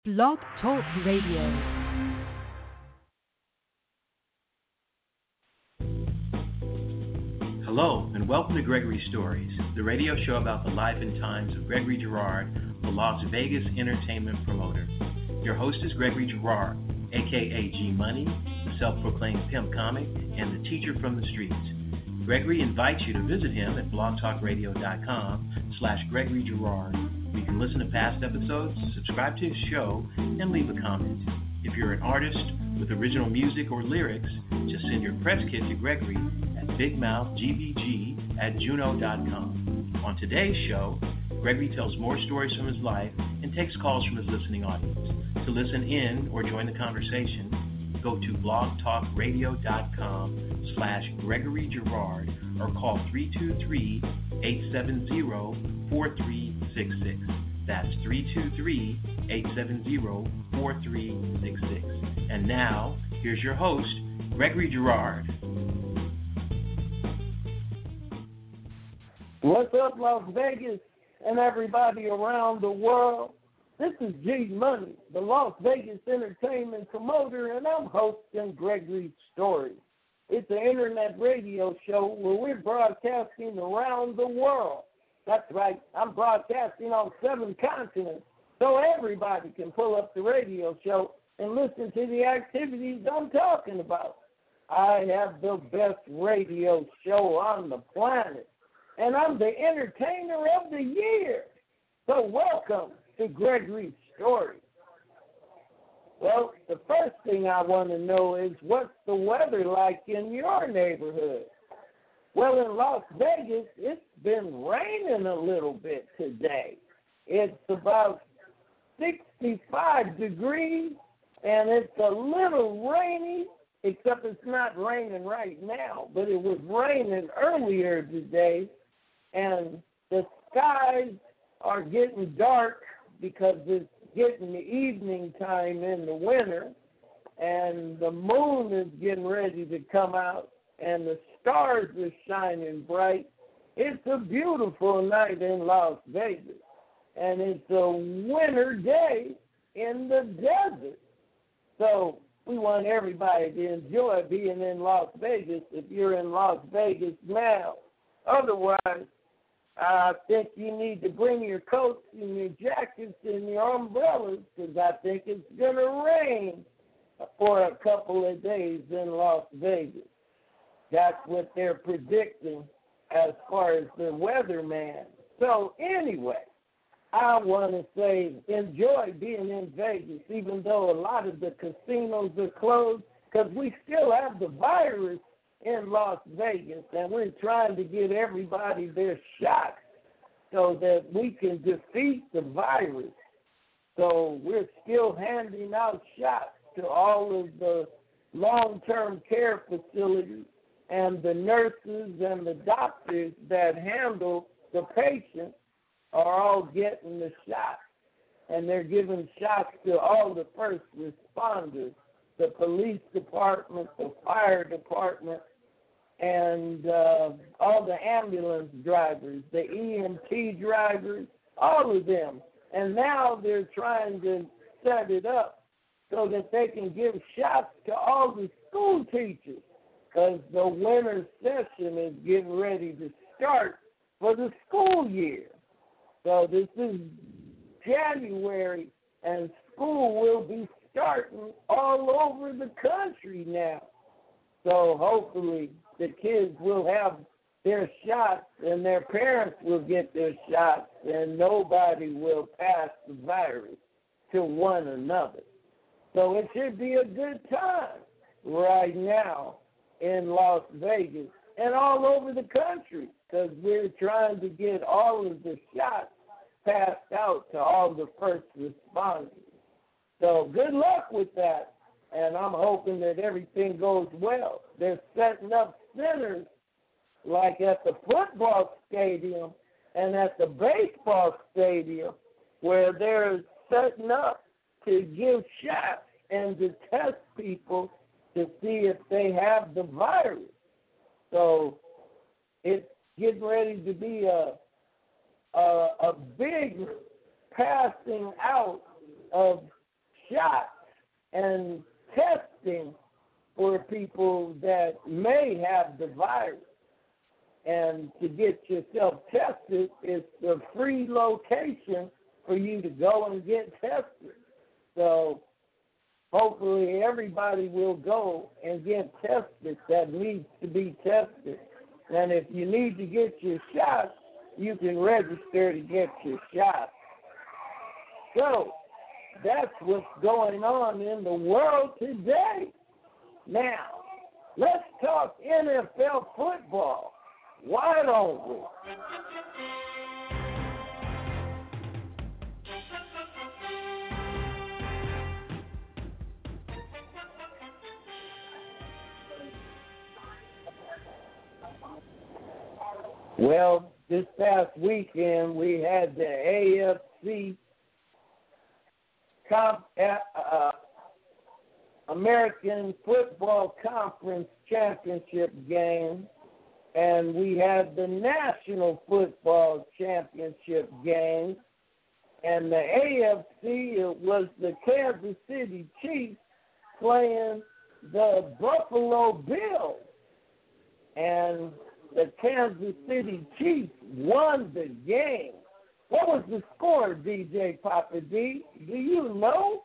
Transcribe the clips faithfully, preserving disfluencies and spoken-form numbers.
Blog Talk Radio. Hello, and welcome to Gregory Stories, the radio show about the life and times of Gregory Girard, the Las Vegas entertainment promoter. Your host is Gregory Girard, aka G Money, the self-proclaimed pimp comic, and the teacher from the streets. Gregory invites you to visit him at blogtalkradio.com slash Gregory Girard. You can listen to past episodes, subscribe to his show, and leave a comment. If you're an artist with original music or lyrics, just send your press kit to Gregory at bigmouthgbg at juno dot com. On today's show, Gregory tells more stories from his life and takes calls from his listening audience. To listen in or join the conversation, go to blogtalkradio.com slash Gregory Girard or call three two three, eight seven zero, four three six six. That's three two three, eight seven zero, four three six six. And now, here's your host, Gregory Girard. What's up, Las Vegas and everybody around the world? This is G Money, the Las Vegas entertainment promoter, and I'm hosting Gregory Stories. It's an internet radio show where we're broadcasting around the world. That's right, I'm broadcasting on seven continents, so everybody can pull up the radio show and listen to the activities I'm talking about. I have the best radio show on the planet, and I'm the entertainer of the year. So welcome to Gregory Stories. Well, the first thing I want to know is, what's the weather like in your neighborhood? Well, in Las Vegas, it's been raining a little bit today. It's about sixty-five degrees, and it's a little rainy, except it's not raining right now, but it was raining earlier today, and the skies are getting dark because it's getting the evening time in the winter, and the moon is getting ready to come out, and the stars are shining bright. It's a beautiful night in Las Vegas, and it's a winter day in the desert. So we want everybody to enjoy being in Las Vegas if you're in Las Vegas now. Otherwise, I think you need to bring your coats and your jackets and your umbrellas, because I think it's going to rain for a couple of days in Las Vegas. That's what they're predicting as far as the weatherman. So anyway, I want to say enjoy being in Vegas, even though a lot of the casinos are closed, because we still have the virus in Las Vegas, and we're trying to get everybody their shots so that we can defeat the virus. So we're still handing out shots to all of the long-term care facilities, and the nurses and the doctors that handle the patients are all getting the shots. And they're giving shots to all the first responders, the police department, the fire department, and uh, all the ambulance drivers, the E M T drivers, all of them. And now they're trying to set it up so that they can give shots to all the school teachers, because the winter session is getting ready to start for the school year. So this is January, and school will be starting all over the country now. So hopefully the kids will have their shots, and their parents will get their shots, and nobody will pass the virus to one another. So it should be a good time right now in Las Vegas and all over the country, because we're trying to get all of the shots passed out to all the first responders. So good luck with that, and I'm hoping that everything goes well. They're setting up centers like at the football stadium and at the baseball stadium, where they're setting up to give shots and to test people to see if they have the virus. So it's getting ready to be a a, a big passing out of shots and testing for people that may have the virus. And to get yourself tested, it's a free location for you to go and get tested. So hopefully everybody will go and get tested that needs to be tested. And if you need to get your shot, you can register to get your shot. So that's what's going on in the world today. Now, let's talk N F L football. Why don't we? Well, this past weekend we had the A F C Comp, uh, American Football Conference Championship game, and we had the National Football Championship game. And the A F C, it was the Kansas City Chiefs playing the Buffalo Bills. And the Kansas City Chiefs won the game. What was the score, D J Papa D? Do you know?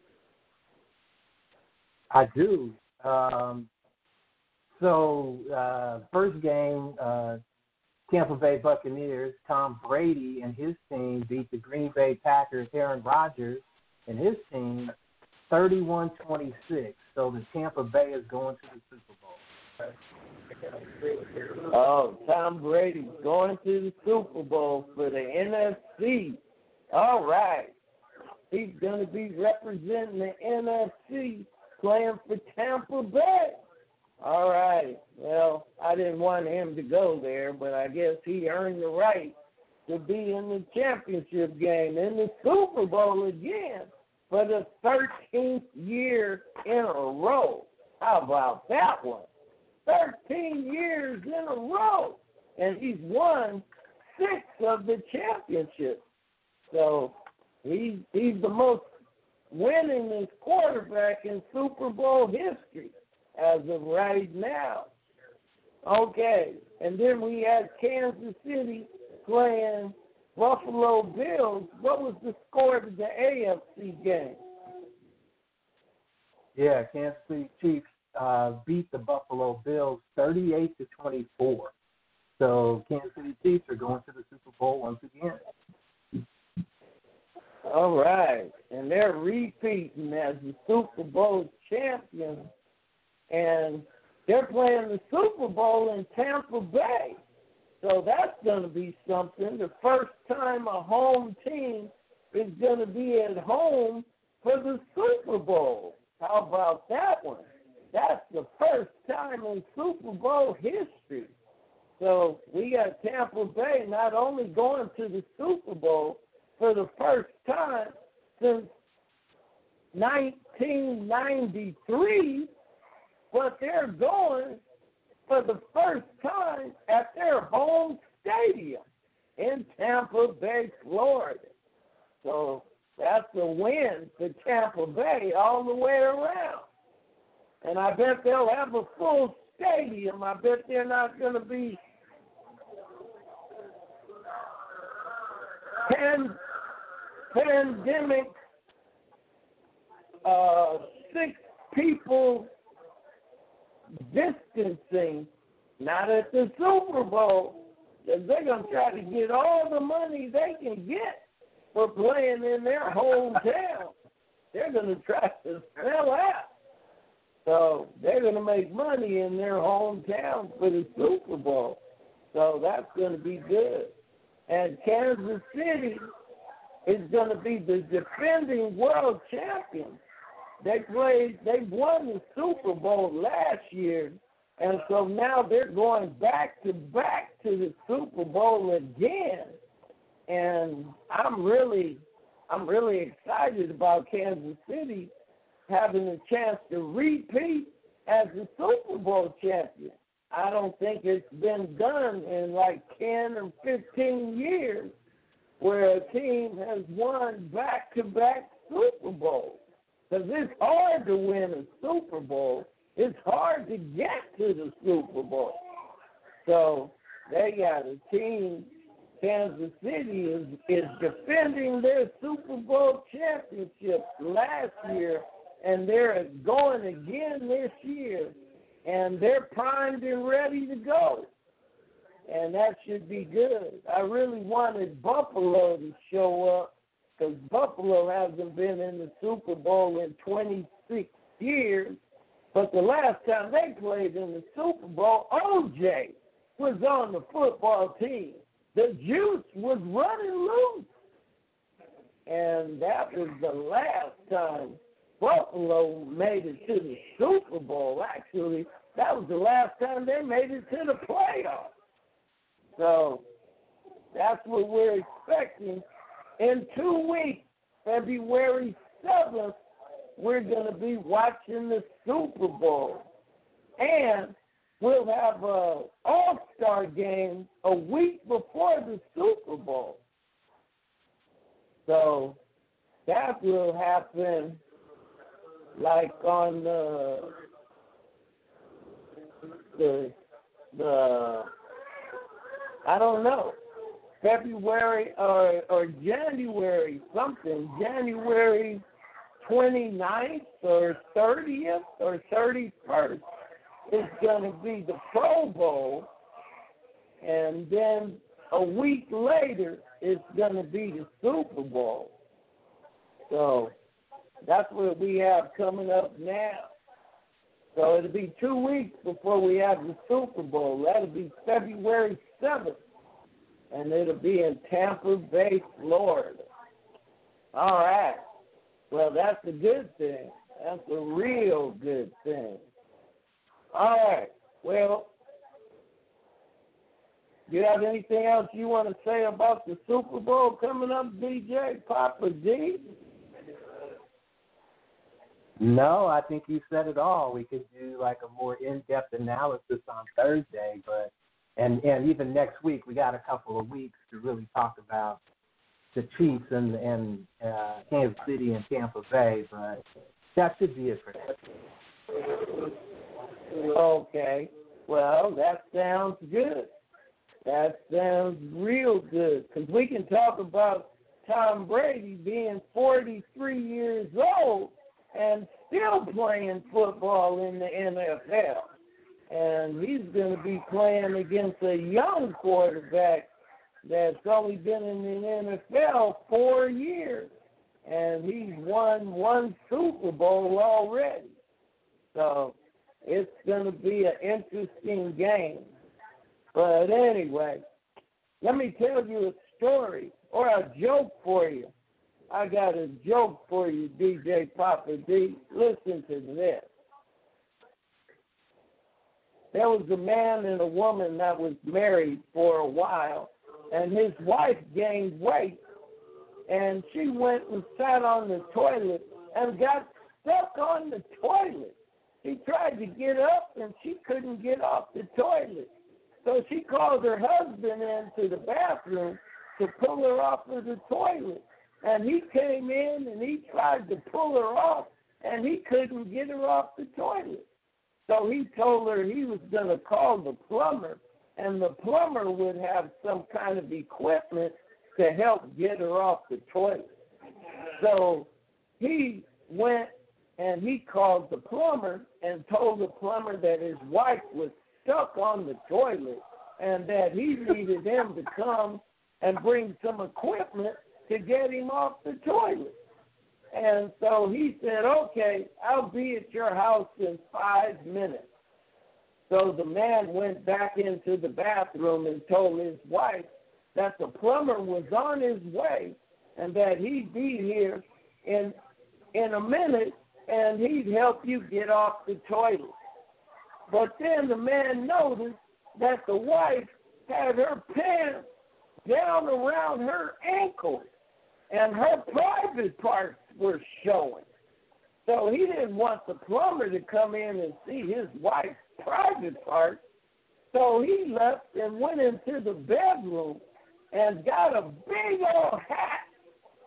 I do. Um, so, uh, first game, uh, Tampa Bay Buccaneers, Tom Brady and his team beat the Green Bay Packers, Aaron Rodgers and his team, thirty-one twenty-six. So the Tampa Bay is going to the Super Bowl. Oh, Tom Brady's going to the Super Bowl for the N F C. All right. He's going to be representing the N F C, playing for Tampa Bay. All right. Well, I didn't want him to go there, but I guess he earned the right to be in the championship game in the Super Bowl again for the thirteenth year in a row. How about that one? thirteen years in a row, and he's won six of the championships. So he, he's the most winningest quarterback in Super Bowl history as of right now. Okay, and then we had Kansas City playing Buffalo Bills. What was the score of the A F C game? Yeah, Kansas City Chiefs Uh, beat the Buffalo Bills thirty-eight to twenty-four. So Kansas City Chiefs are going to the Super Bowl once again. All right. And they're repeating as the Super Bowl champions. And they're playing the Super Bowl in Tampa Bay. So that's going to be something. The first time a home team is going to be at home for the Super Bowl. How about that one? That's the first time in Super Bowl history. So we got Tampa Bay not only going to the Super Bowl for the first time since nineteen ninety-three, but they're going for the first time at their home stadium in Tampa Bay, Florida. So that's a win for Tampa Bay all the way around. And I bet they'll have a full stadium. I bet they're not going to be pan, pandemic uh, six people distancing, not at the Super Bowl, because they're going to try to get all the money they can get for playing in their hometown. They're going to try to sell out. So they're going to make money in their hometown for the Super Bowl. So that's going to be good. And Kansas City is going to be the defending world champions. They played, they won the Super Bowl last year, and so now they're going back to back to the Super Bowl again. And I'm really, I'm really excited about Kansas City having a chance to repeat as the Super Bowl champion. I don't think it's been done in like ten or fifteen years where a team has won back-to-back Super Bowls. Because it's hard to win a Super Bowl. It's hard to get to the Super Bowl. So they got a team. Kansas City is, is defending their Super Bowl championship last year, and they're going again this year, and they're primed and ready to go. And that should be good. I really wanted Buffalo to show up because Buffalo hasn't been in the Super Bowl in twenty-six years. But the last time they played in the Super Bowl, O J was on the football team. The juice was running loose. And that was the last time Buffalo made it to the Super Bowl. Actually, that was the last time they made it to the playoffs. So that's what we're expecting. In two weeks, February seventh, we're going to be watching the Super Bowl. And we'll have an all-star game a week before the Super Bowl. So that will happen like on the, the, the I don't know, February or, or January something, January twenty-ninth or thirtieth or thirty-first. It's going to be the Pro Bowl, and then a week later, it's going to be the Super Bowl. So that's what we have coming up now. So it'll be two weeks before we have the Super Bowl. That'll be February seventh, and it'll be in Tampa Bay, Florida. All right. Well, that's a good thing. That's a real good thing. All right. Well, do you have anything else you want to say about the Super Bowl coming up, D J Papa D? No, I think you said it all. We could do like a more in-depth analysis on Thursday, but and and even next week we got a couple of weeks to really talk about the Chiefs and and uh, Kansas City and Tampa Bay. But that should be it for that. Okay. Well, that sounds good. That sounds real good because we can talk about Tom Brady being forty-three years old and still playing football in the N F L. And he's going to be playing against a young quarterback that's only been in the N F L four years. And he's won one Super Bowl already. So it's going to be an interesting game. But anyway, let me tell you a story or a joke for you. I got a joke for you, D J Papa D. Listen to this. There was a man and a woman that was married for a while, and his wife gained weight, and she went and sat on the toilet and got stuck on the toilet. She tried to get up, and she couldn't get off the toilet. So she called her husband into the bathroom to pull her off of the toilet. And he came in, and he tried to pull her off, and he couldn't get her off the toilet. So he told her he was going to call the plumber, and the plumber would have some kind of equipment to help get her off the toilet. So he went and he called the plumber and told the plumber that his wife was stuck on the toilet and that he needed him to come and bring some equipment to get him off the toilet. And so he said, okay, I'll be at your house in five minutes. So the man went back into the bathroom and told his wife that the plumber was on his way and that he'd be here in in a minute and he'd help you get off the toilet. But then the man noticed that the wife had her pants down around her ankles and her private parts were showing. So he didn't want the plumber to come in and see his wife's private parts. So he left and went into the bedroom and got a big old hat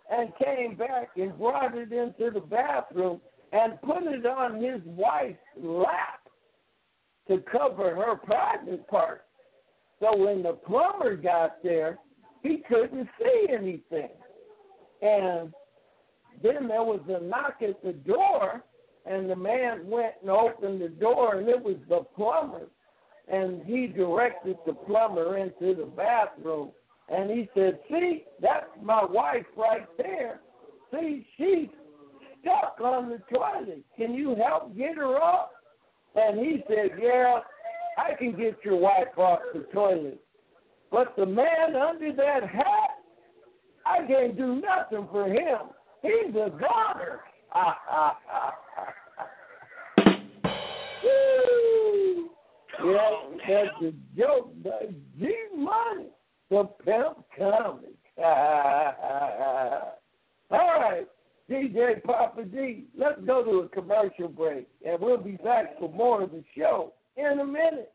and came back and brought it into the bathroom and put it on his wife's lap to cover her private part. So when the plumber got there, he couldn't see anything. And then there was a knock at the door, and the man went and opened the door, and it was the plumber. And he directed the plumber into the bathroom. And he said, see, that's my wife right there. See, she's stuck on the toilet. Can you help get her up? And he said, yeah, I can get your wife off the toilet. But the man under that hat, I can't do nothing for him. He's a goner. Yeah, that's a joke by G Money, the pimp comic. All right, D J Papa D, let's go to a commercial break, and we'll be back for more of the show in a minute.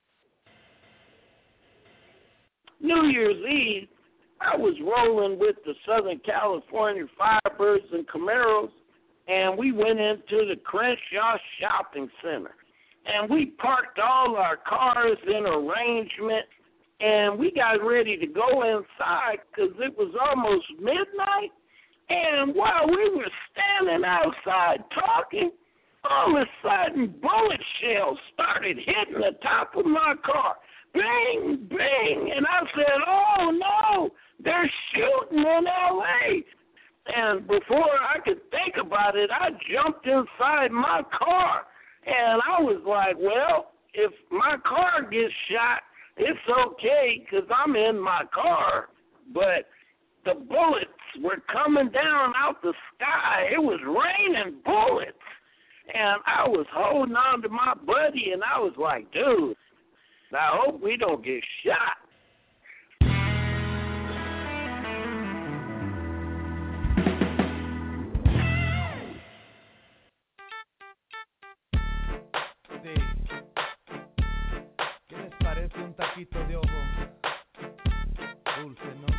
New Year's Eve, I was rolling with the Southern California Firebirds and Camaros, and we went into the Crenshaw Shopping Center. And we parked all our cars in arrangement, and we got ready to go inside because it was almost midnight. And while we were standing outside talking, all of a sudden bullet shells started hitting the top of my car. Bang, bang. And I said, oh, no, they're shooting in L A And before I could think about it, I jumped inside my car. And I was like, well, if my car gets shot, it's okay because I'm in my car. But the bullets were coming down out the sky. It was raining bullets. And I was holding on to my buddy, and I was like, dude, I hope we don't get shot. Un taquito de ojo dulce, ¿no?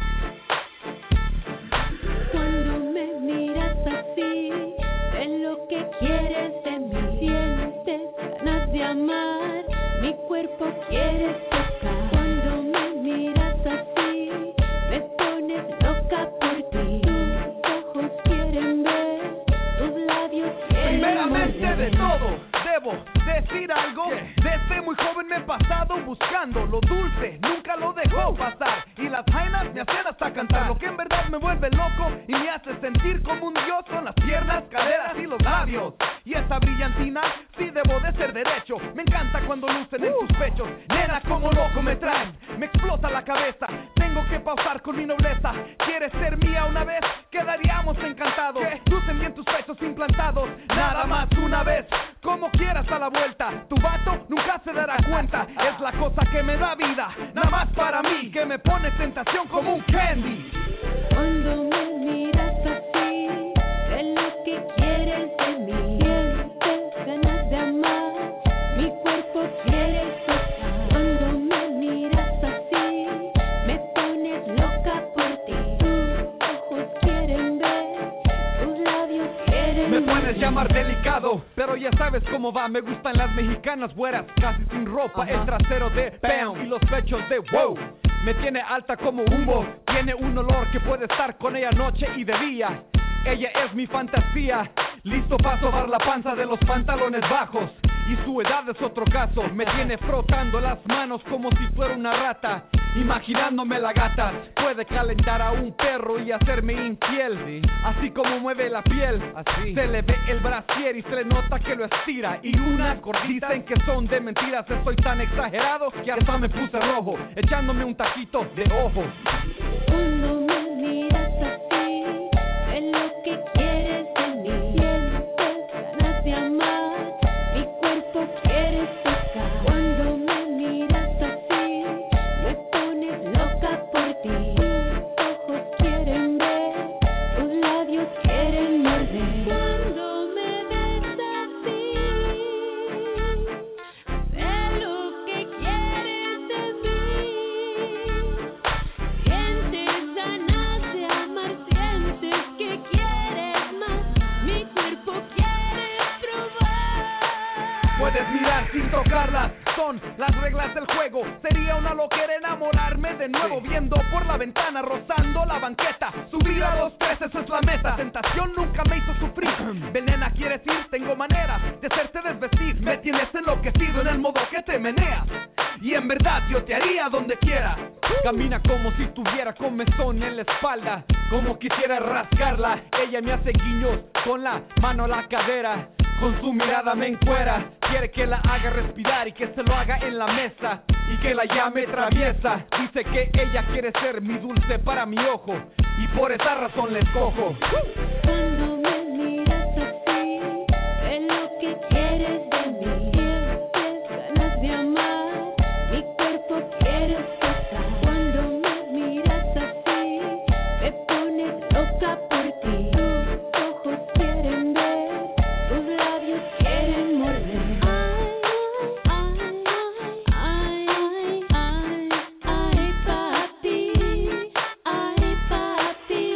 Cuando me miras así, sé lo que quieres de mí. Sientes ganas de amar, mi cuerpo quiere tocar. Cuando me miras así, me pones loca por ti. Tus ojos quieren ver, tus labios quieren Primeramente morder. de todo, debo decir algo. Desde muy joven me he pasado buscando lo dulce, nunca lo dejo pasar. Y las vainas me hacen hasta cantar. Lo que en verdad me vuelve loco y me hace sentir como un dios son las piernas, caderas y los labios. Y esa brillantina sí debo de ser derecho. Me encanta cuando lucen en tus pechos. Nena, como loco me traen, me explota la cabeza. Tengo que pausar con mi nobleza. ¿Quieres ser mía una vez? Quedaríamos encantados. Lucen bien tus pechos implantados. Nada más una vez, como quieras a la vuelta. Tu vato nunca se dará cuenta. Es la cosa que me da vida, nada más para mí, que me pone tentación como un candy. Cuando me miras así, sé lo que quieres de mí. Sientes ganas de amar, mi cuerpo quiere tocar. Cuando me miras así, me pones loca por ti. Tus ojos quieren ver, tus labios quieren Me puedes morder. llamar delicado, pero ya sabes cómo va. Me gustan las mexicanas güeras, casi sin ropa. El trasero de bam y los pechos de wow. Me tiene alta como humo, tiene un olor que puede estar con ella noche y de día. Ella es mi fantasía, listo para sobar la panza de los pantalones bajos. Y su edad es otro caso, me tiene frotando las manos como si fuera una rata. Imaginándome la gata, puede calentar a un perro y hacerme infiel. Sí. Así como mueve la piel, así se le ve el brasier y se le nota que lo estira. Y unas gorditas dicen que son de mentiras, estoy tan exagerado que hasta me puse rojo, echándome un taquito de ojo. Cuando me miras así, sé lo que quieres de mí. Sientes ganas de amar, mi cuerpo quiere tocar. Cuando me miras así, me pones loca por ti. Tus ojos quieren ver, tus labios quieren morder. Cuando me ves así, sé lo que quieres de mí. Sientes ganas puedes mirar sin tocarlas. Son las reglas del juego. Sería una loquera enamorarme de nuevo, viendo por la ventana, rozando la banqueta. Subir a los tres, eso es la meta. Tentación nunca me hizo sufrir. Venena, ¿quieres ir? Tengo maneras de hacerte desvestir. Me tienes enloquecido en el modo que te meneas. Y en verdad yo te haría donde quiera. Camina como si tuviera comezón en la espalda, como quisiera rascarla. Ella me hace guiños con la mano a la cadera. Con su mirada me encuera. Quiere que la haga respirar y que se lo haga en la mesa. Y que la llame traviesa. Dice que ella quiere ser mi dulce para mi ojo. Y por esa razón le escojo. Cuando me miras así, es lo que quieres de mí. Tienes ganas de amar, mi cuerpo quieres tocar. Cuando me miras así, me pones loca por ti. Tus ojos quieren ver, tus labios quieren morder. Ay, ay, ay, ay, ay, papi, ay, papi.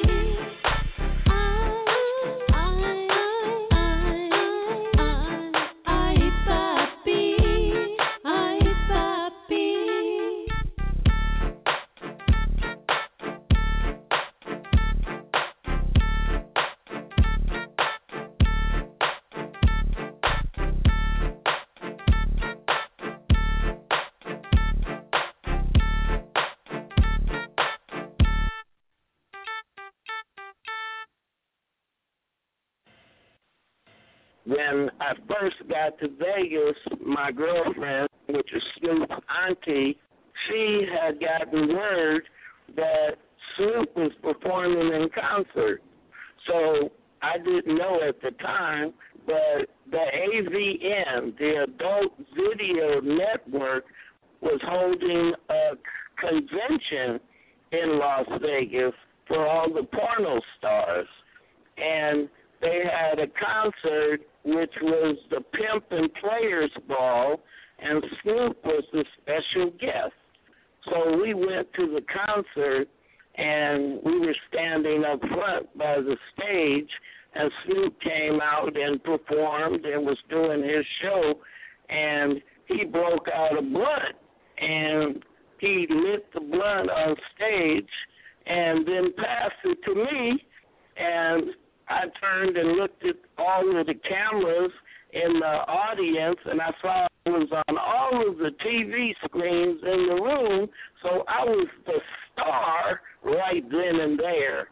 When I first got to Vegas, my girlfriend, which is Snoop's auntie, she had gotten word that Snoop was performing in concert. So I didn't know at the time, but the A V N, the Adult Video Network, was holding a convention in Las Vegas for all the porno stars. And they had a concert which was the Pimp and Players Ball, and Snoop was the special guest. So we went to the concert, and we were standing up front by the stage, and Snoop came out and performed and was doing his show, and he broke out a blunt, and he lit the blunt on stage and then passed it to me, and I turned and looked at all of the cameras in the audience, and I saw it was on all of the T V screens in the room, so I was the star right then and there.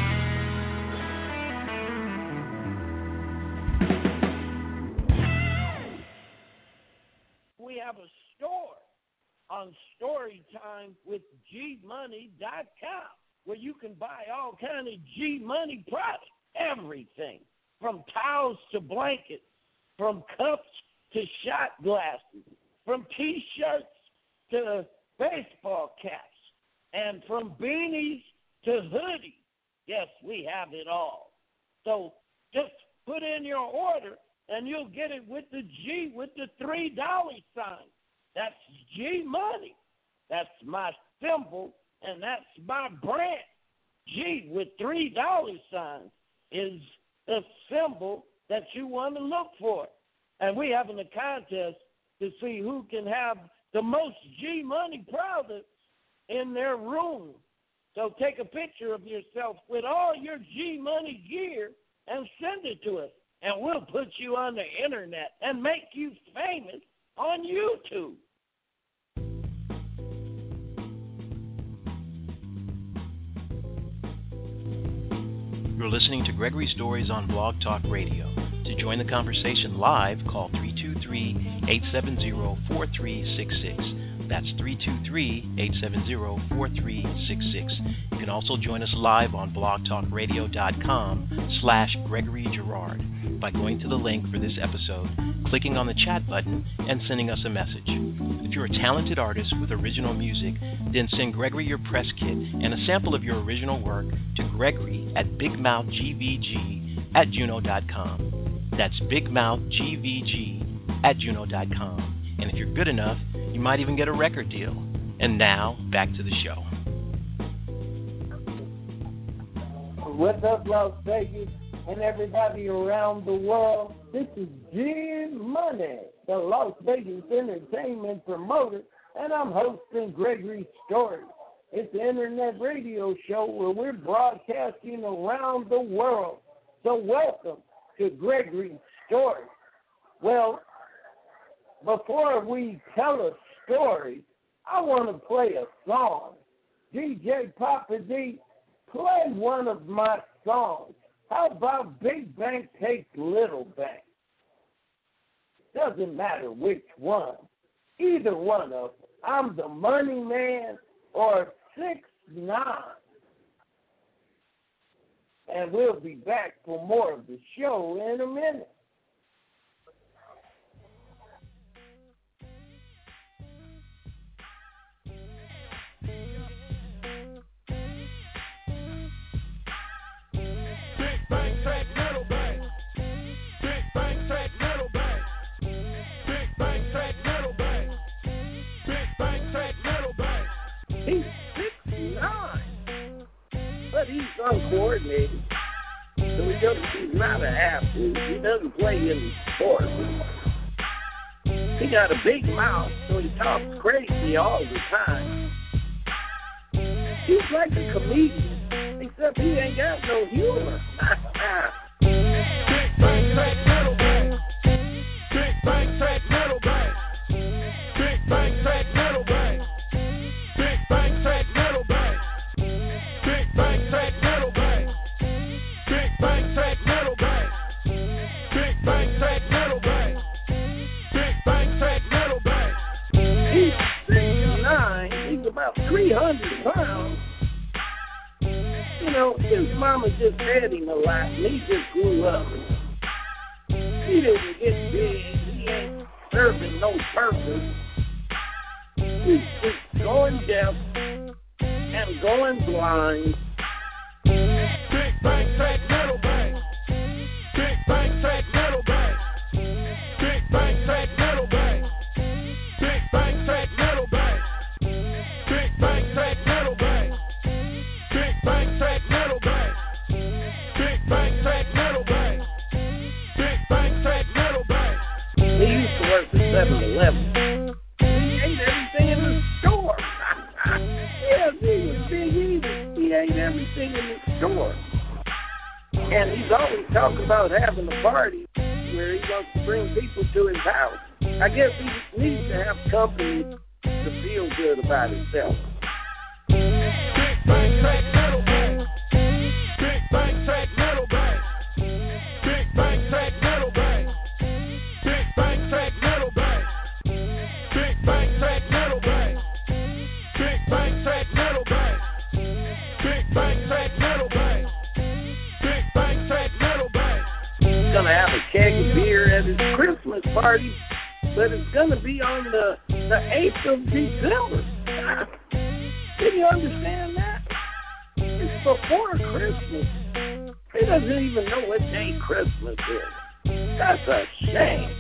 We have a store on Storytime with G Money dot com where you can buy all kind of G Money products. Everything from towels to blankets, from cups to shot glasses, from T-shirts to baseball caps, and from beanies to hoodies. Yes, we have it all. So just put in your order, and you'll get it with the G with the three dollar sign. That's G Money. That's my symbol, and that's my brand. G with three dollar signs is the symbol that you want to look for. And we're having a contest to see who can have the most G Money products in their room. So take a picture of yourself with all your G Money gear and send it to us. And we'll put you on the internet and make you famous on YouTube. You're listening to Gregory Stories on Blog Talk Radio. To join the conversation live, call three two three, eight seven zero, four three six six. That's three two three, eight seven zero, four three six six. You can also join us live on blogtalkradio.com slash Gregory Girard by going to the link for this episode, clicking on the chat button, and sending us a message. If you're a talented artist with original music, then send Gregory your press kit and a sample of your original work to Gregory at bigmouthgvg at juno dot com. That's bigmouthgvg at juno dot com. And if you're good enough, you might even get a record deal. And now, back to the show. What's up, Las Vegas? and everybody around the world. This is G Money, the Las Vegas entertainment promoter, and I'm hosting Gregory Stories. It's an internet radio show where we're broadcasting around the world. So welcome to Gregory Stories. Well, before we tell a story, I want to play a song. D J Papa D, play one of my songs. How about Big Bank Takes Little Bank? Doesn't matter which one. Either one of them. I'm the Money Man or six nine. And we'll be back for more of the show in a minute. Bang, take little bang. Big bang, take little bang. Big bang, take little bang. Big bang, take little bang. He's six nine, but he's uncoordinated. So he doesn't, he's not an athlete. He doesn't play in sports. He got a big mouth, so he talks crazy all the time. He's like a comedian. Except he ain't got no humor. Big bang, take little bang. Big bang, take little bang. Big bang, take little bang. Big bang, take little bang. Big bang, take little bang. Big bang, take little bang. Big bang, take little bang. Big bang, take little bang. He's six nine. He's about three hundred pounds. You know, his mama just fed him a lot, and he just grew up. He didn't get big. He ain't serving no purpose. He's just going deaf and going blind. Big bang, take little bang. Big bang, take little bang. Big bang, take little bang. Big bang, take little bang. Big bang, take little bang. Big bang, take little bang. Big bang, take little bang. Big bang, take little bang. He used to work at seven eleven. He ate everything in the store. Yes, he was big eater. He ate everything in the store. And he's always talking about having a party where he wants to bring people to his house. I guess he needs to have company to feel good about himself. Big bang, take little bang. Big bang, take little bang. Big bang, take little bang. Big bang, take little bang. Big bang, take little bang. Big bang, take little bang. Big bang, take little bang. Big bang, take little bang. He's gonna have a keg of beer at his Christmas party, but it's gonna be on the the eighth of December. Can you understand that? It's before Christmas. He doesn't even know what day Christmas is. That's a shame.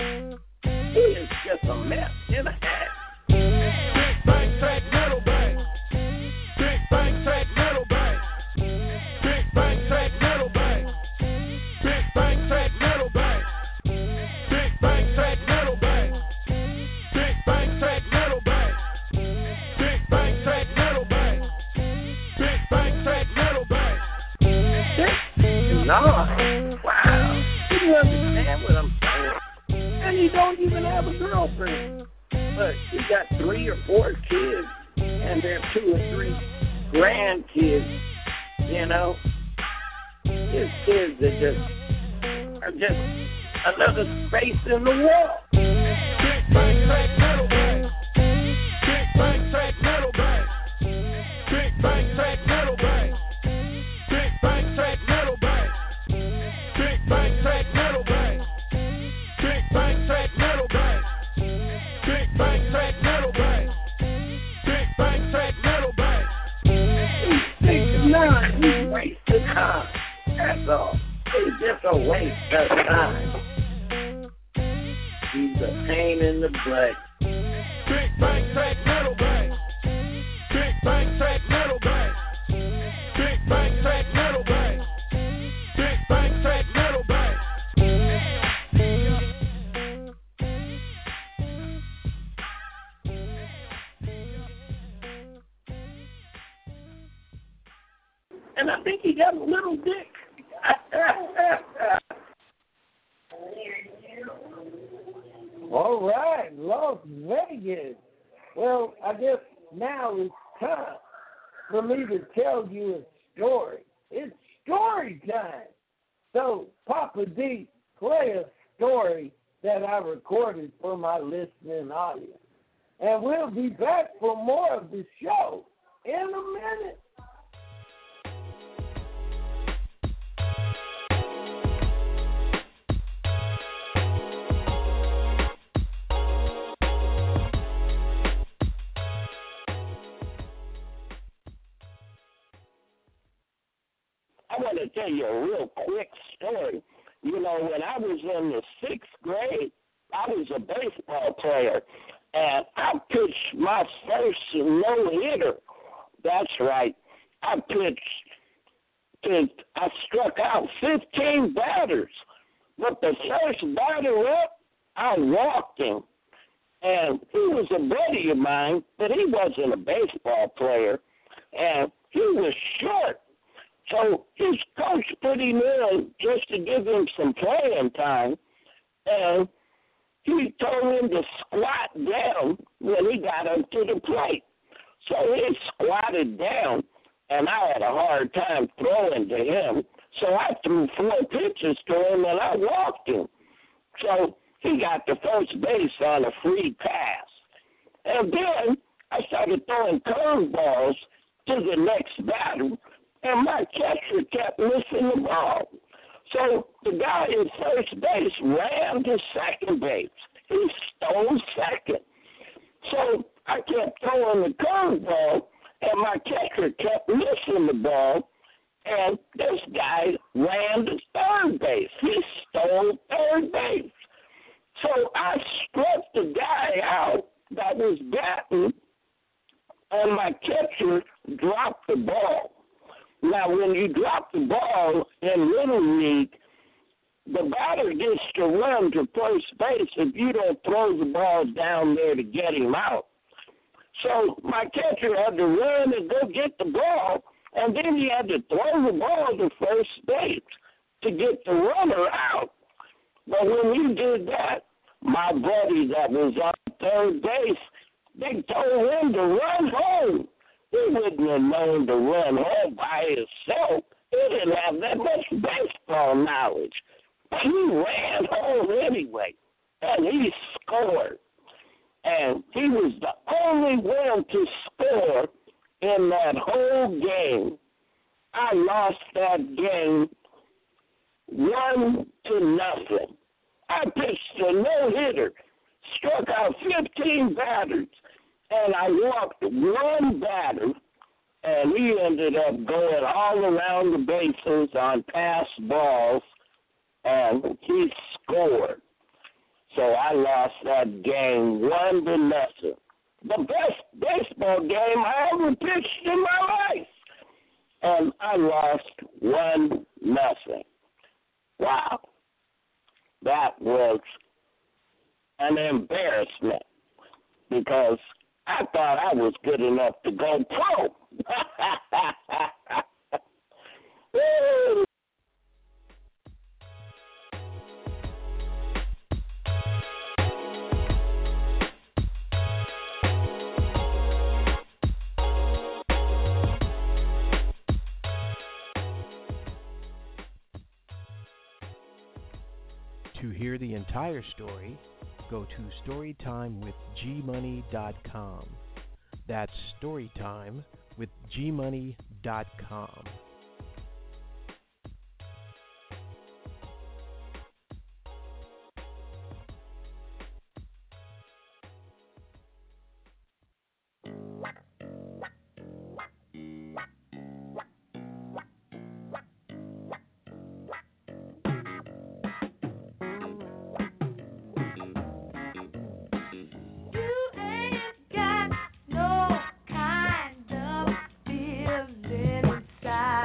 He is just a mess in a hat. Big bang, take little bang. Big bang, take little bang. Big bang, take little bang. Big bang, take little bang. Big bang, take little bang. Big bang, take little bang. Big bang, take little bang. Big bang, take little bang. Six nine. Wow. Do you understand what I'm saying? And he don't even have a girlfriend. But he got three or four kids, and there are two or three grandkids. You know, his kids are just are just another space in the wall. Big bang, take little bang. Big bang, take little bang. Big bang, take little bang. Big bang, take little bang. Big bang, take little bang. Big bang, take little bang. Big bang, take little bang. Big bang, take little bang. He's six nine. He's wasting time. That's all. He's just a waste of time. He's a pain in the butt. Big bang, take little bang. Big bang, take little bang. Big bang, take little bang. Big bang, think he got a little dick. All right, Las Vegas. Well, I guess now it's time for me to tell you a story. It's story time. So, Papa D, play a story that I recorded for my listening audience. And we'll be back for more of the show in a minute. I want to tell you a real quick story. You know, when I was in the sixth grade, I was a baseball player, and I pitched my first no-hitter. That's right. I pitched, to, I struck out fifteen batters. But the first batter up, I walked him. And he was a buddy of mine, but he wasn't a baseball player. And he was short. So his coach put him in just to give him some playing time, and he told him to squat down when he got up to the plate. So he squatted down, and I had a hard time throwing to him, so I threw four pitches to him, and I walked him. So he got to first base on a free pass. And then I started throwing curveballs to the next batter, and my catcher kept missing the ball. So the guy at first base ran to second base. He stole second. So I kept throwing the curveball, and my catcher kept missing the ball, and this guy ran to third base. He stole third base. So I struck the guy out that was batting, and my catcher dropped the ball. Now, when you drop the ball in Little League, the batter gets to run to first base if you don't throw the ball down there to get him out. So my catcher had to run and go get the ball, and then he had to throw the ball to first base to get the runner out. But when he did that, my buddy that was on third base, they told him to run home. He wouldn't have known to run home by himself. He didn't have that much baseball knowledge. But he ran home anyway, and he scored. And he was the only one to score in that whole game. I lost that game one to nothing. I pitched a no-hitter, struck out fifteen batters, and I walked one batter, and he ended up going all around the bases on pass balls, and he scored. So I lost that game one to nothing. The best baseball game I ever pitched in my life. And I lost one nothing. Wow. That was an embarrassment because I thought I was good enough to go pro. Woo! To hear the entire story, go to storytime with g money dot com. That's storytime with g money dot com. You ain't got no kind of feeling inside.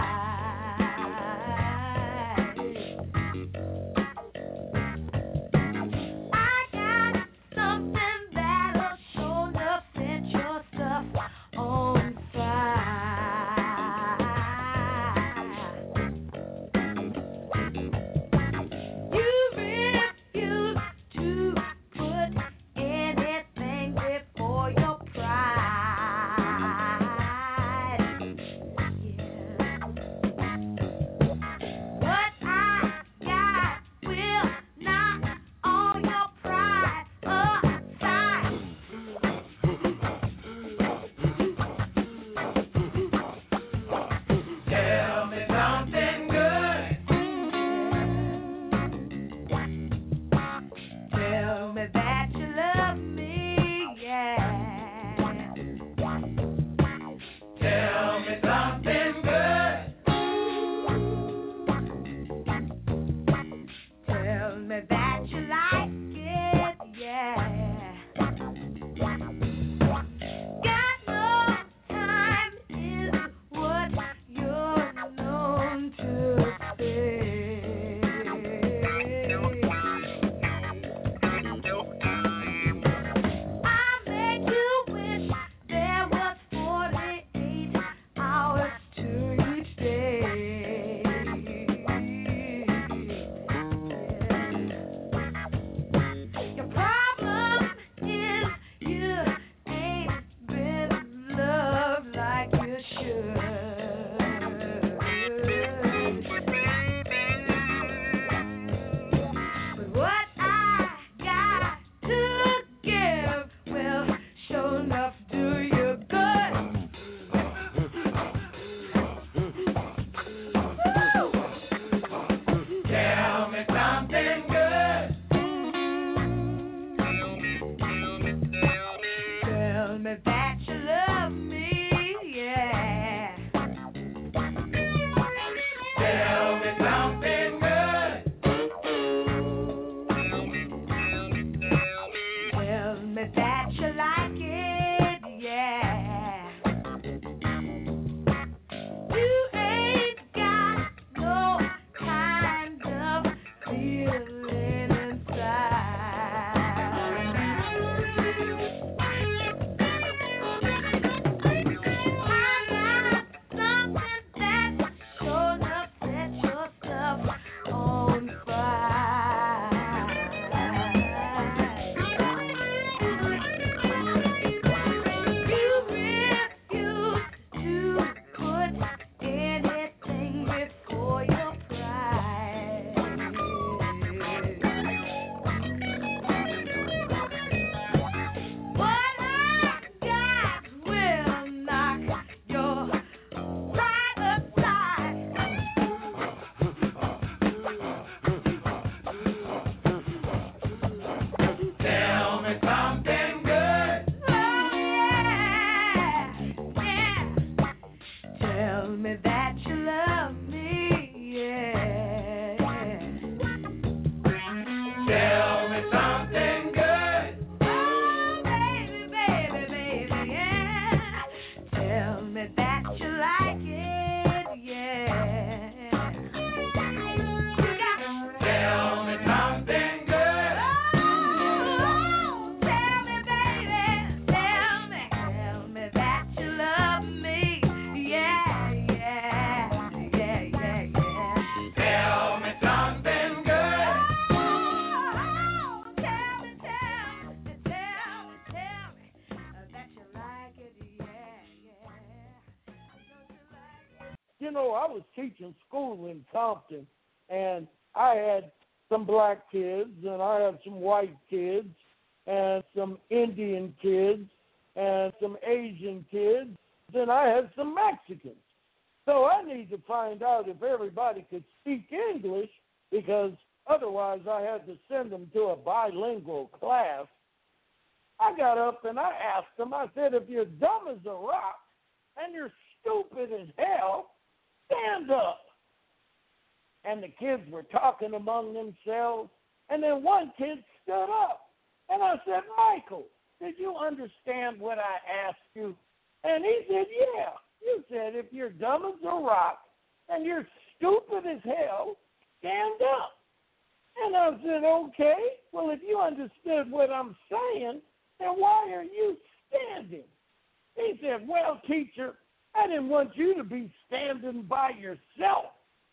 you know, I was teaching school in Compton, and I had some black kids, and I had some white kids, and some Indian kids, and some Asian kids, and I had some Mexicans. So I need to find out if everybody could speak English, because otherwise I had to send them to a bilingual class. I got up and I asked them, I said, if you're dumb as a rock and you're stupid as hell, stand up. And the kids were talking among themselves, and then one kid stood up. And I said, Michael, did you understand what I asked you? And he said, yeah. You said if you're dumb as a rock and you're stupid as hell, stand up. And I said, okay, well, if you understood what I'm saying, then why are you standing? He said, well, teacher, I didn't want you to be standing by yourself.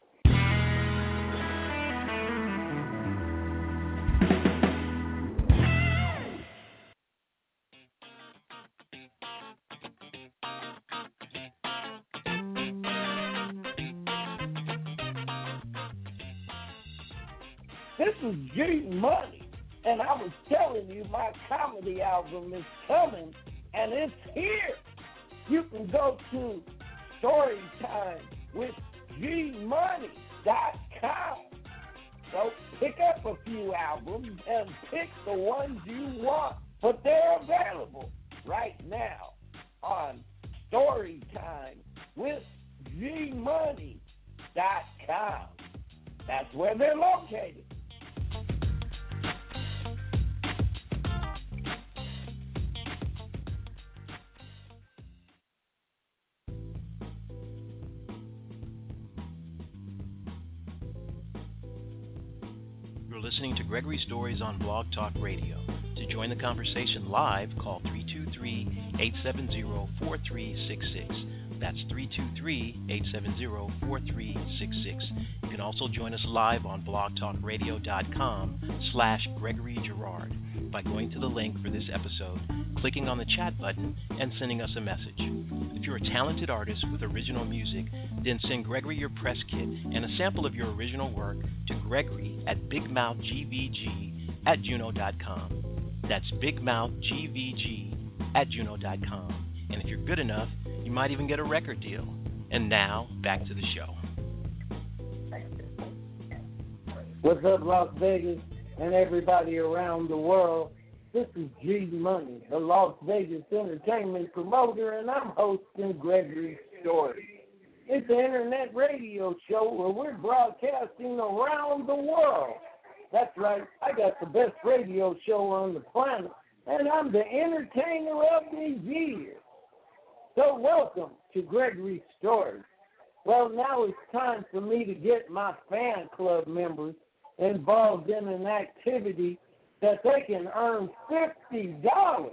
This is G Money, and I was telling you my comedy album is coming, and it's here. You can go to Storytime with G Money dot com. So pick up a few albums and pick the ones you want, but they're available right now on Storytime with G Money dot com. That's where they're located. You're listening to Gregory Stories on Blog Talk Radio. To join the conversation live, call three two three, eight seven zero, four three six six. That's three two three, eight seven zero, four three six six. You can also join us live on blogtalkradio.com slash Gregory Girard by going to the link for this episode, clicking on the chat button, and sending us a message. If you're a talented artist with original music, then send Gregory your press kit and a sample of your original work to Gregory at bigmouthgvg at juno dot com. That's bigmouthgvg at juno dot com. And if you're good enough, you might even get a record deal. And now, back to the show. What's up, Las Vegas and everybody around the world? This is G Money, the Las Vegas entertainment promoter, and I'm hosting Gregory Stories. It's an internet radio show where we're broadcasting around the world. That's right, I got the best radio show on the planet, and I'm the entertainer of the year. So welcome to Gregory Stories. Well, now it's time for me to get my fan club members involved in an activity that they can earn fifty dollars.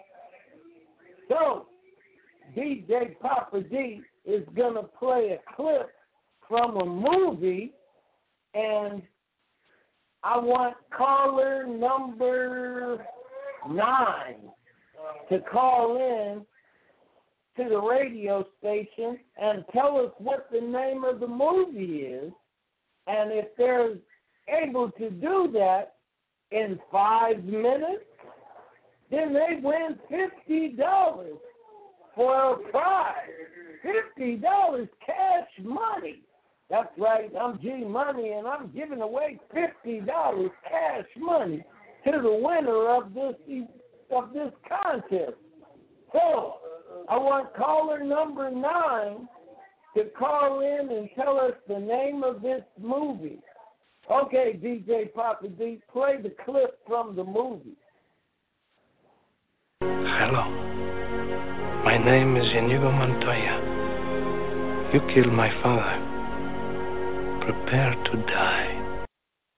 So, D J Papa D is going to play a clip from a movie, and I want caller number nine to call in to the radio station and tell us what the name of the movie is, and if they're able to do that in five minutes, then they win fifty dollars for a prize. fifty dollars cash money. That's right, I'm G Money, and I'm giving away fifty dollars cash money to the winner of this of this contest. So, I want caller number nine to call in and tell us the name of this movie. Okay, D J Papa D, play the clip from the movie. Hello. My name is Inigo Montoya. You killed my father. Prepare to die.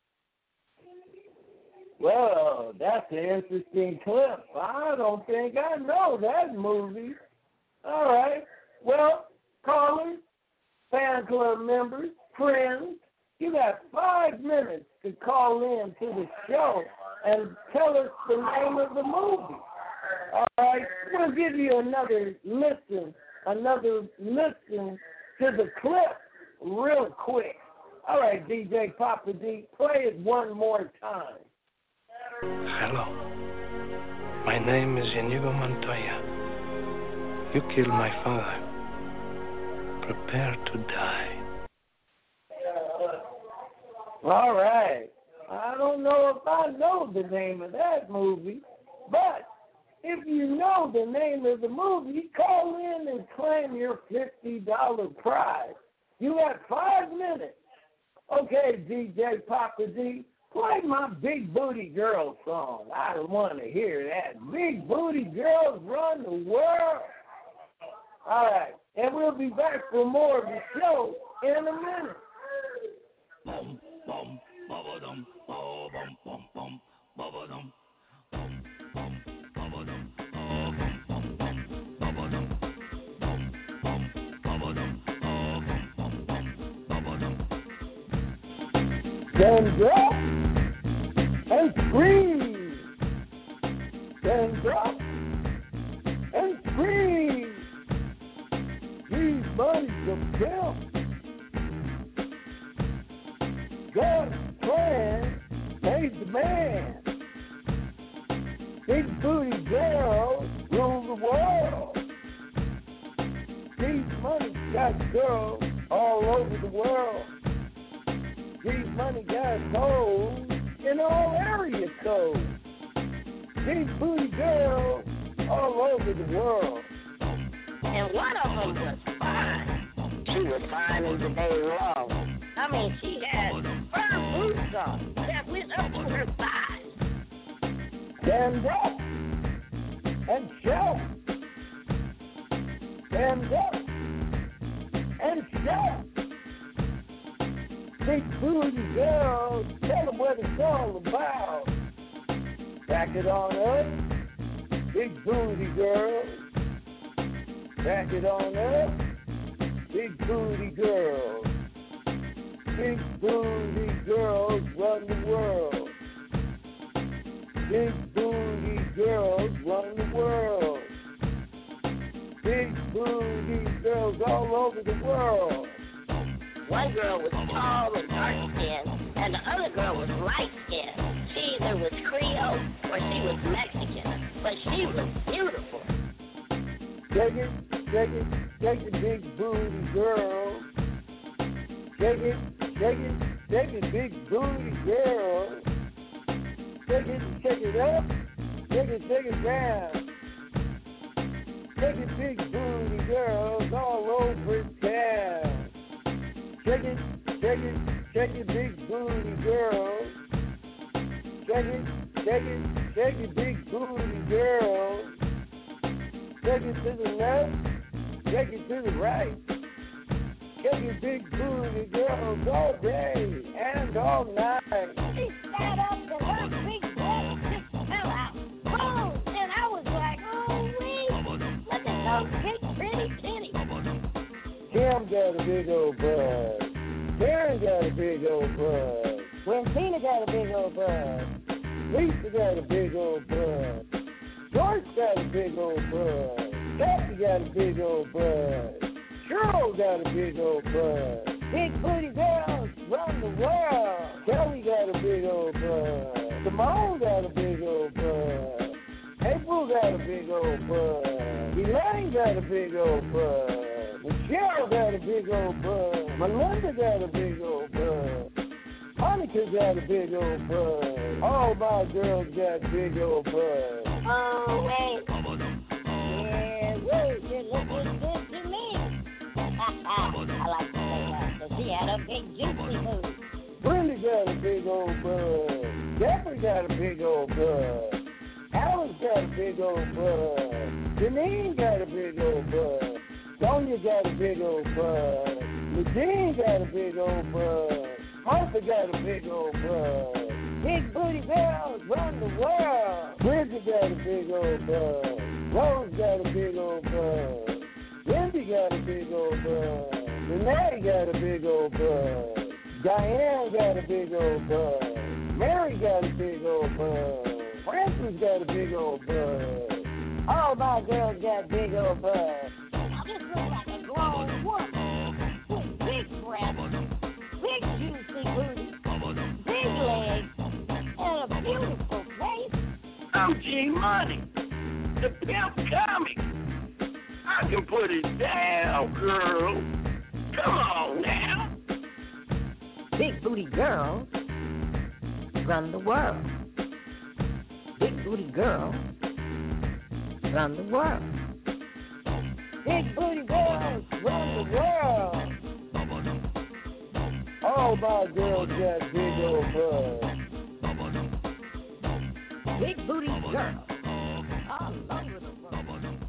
Well, that's an interesting clip. I don't think I know that movie. All right. Well, callers, fan club members, friends, you got five minutes to call in to the show and tell us the name of the movie. All right? We'll give you another listen, another listen to the clip real quick. All right, D J Papa D, play it one more time. Hello. My name is Inigo Montoya. You killed my father. Prepare to die. All right. I don't know if I know the name of that movie, but if you know the name of the movie, call in and claim your fifty dollars prize. You got five minutes. Okay, D J Papa D, play my Big Booty Girl song. I want to hear that. Big Booty Girls run the world. All right, and we'll be back for more of the show in a minute. Bum, bum, ba-ba-dum, oh, bum, bum, bum, ba-ba-dum, bum, bum, ba-ba-dum, oh, bum, bum, bum, ba-ba-dum, bum, bum, ba-ba-dum, oh, bum, bum, bum, ba-ba-dum. Stand up and scream. Stand up and scream. These money's a pimp. God's plan made the man. Big booty girls rule the world. These money's got girls all over the world. These money got hoes in all area codes. These booty girls all over the world. And one of them was fine. She was fine as the day long. I mean, she had firm boots on that went up to her thighs. Stand up and shout. Stand up and shout. Big booty girls, tell them what it's all about. Back it on up, big booty girls. Back it on up, big booty girls. Big booty girls run the world. Big booty girls run the world. Big booty girls all over the world. One girl was tall and dark-skinned, and the other girl was light-skinned. She either was Creole or she was Mexican, but she was beautiful. Shake it, shake it, shake it, big booty girl. Shake it, shake it, shake it, big booty girl. Shake it, shake it up, shake it, shake it down. Shake it, big booty girls all over town. Shake it, shake it, shake it, big booty girls. Shake it, shake it, shake it, big booty girls. Shake it to the left, shake it to the right. Shake it, big booty girls all day and all night. She sat up and her big butt just fell out. Boom! And I was like, oh, wait, look at those big pretty titties. Kim got a big old butt. Karen got a big old butt. Quintina got a big old butt. Lisa got a big old butt. George got a big old butt. Kathy got a big old butt. Cheryl got a big old butt. Big booty girls run the world. Kelly got a big old butt. Simone got a big old butt. April got a big old butt. Elaine got a big old butt. Michelle got a big old butt. Melinda got a big old butt. Monica got a big old butt. All my girls got big old butts. Oh, wait. Yeah, wait. It looked good to me. I like to say that, because she had a big juicy booty. Brenda got a big old butt. Jeffrey got a big old butt. Alice got a big old butt. Janine got a big old butt. Sonia got a big old butt. Nadine got a big old butt. Martha got a big old butt. Big booty girls run the world. Bridget got a big old butt. Rose got a big old butt. Wendy got a big old butt. Renee got a big old butt. Diane got a big old butt. Mary got a big old butt. Francis got a big old butt. All my girls got big old butts. Now this looks like a grown woman. beautiful place. I'm G Money, the pimp comic. I can put it down, girl. Come on now. Big booty girls run the world. Big booty girls run the world. Big booty girls run the world. All my girls got big old butts. Big booty girls all over the world.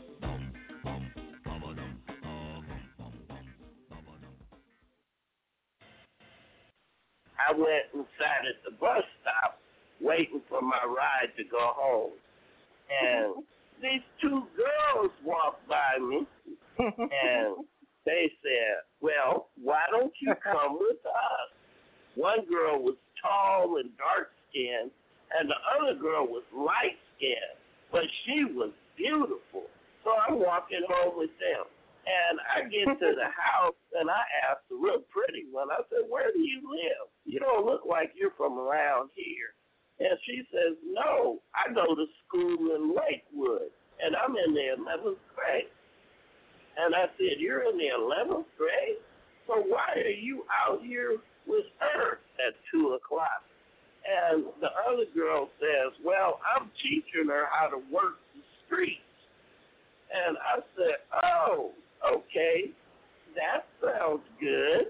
I went and sat at the bus stop waiting for my ride to go home. And these two girls walked by me, and they said, well, why don't you come with us? One girl was tall and dark-skinned, and the other girl was light-skinned, but she was beautiful. So I'm walking home with them. And I get to the house, and I asked the real pretty one, I said, where do you live? You don't look like you're from around here. And she says, no, I go to school in Lakewood, and I'm in the eleventh grade. And I said, you're in the eleventh grade? So why are you out here with her at two o'clock? And the other girl says, well, I'm teaching her how to work the streets. And I said, oh, okay, that sounds good.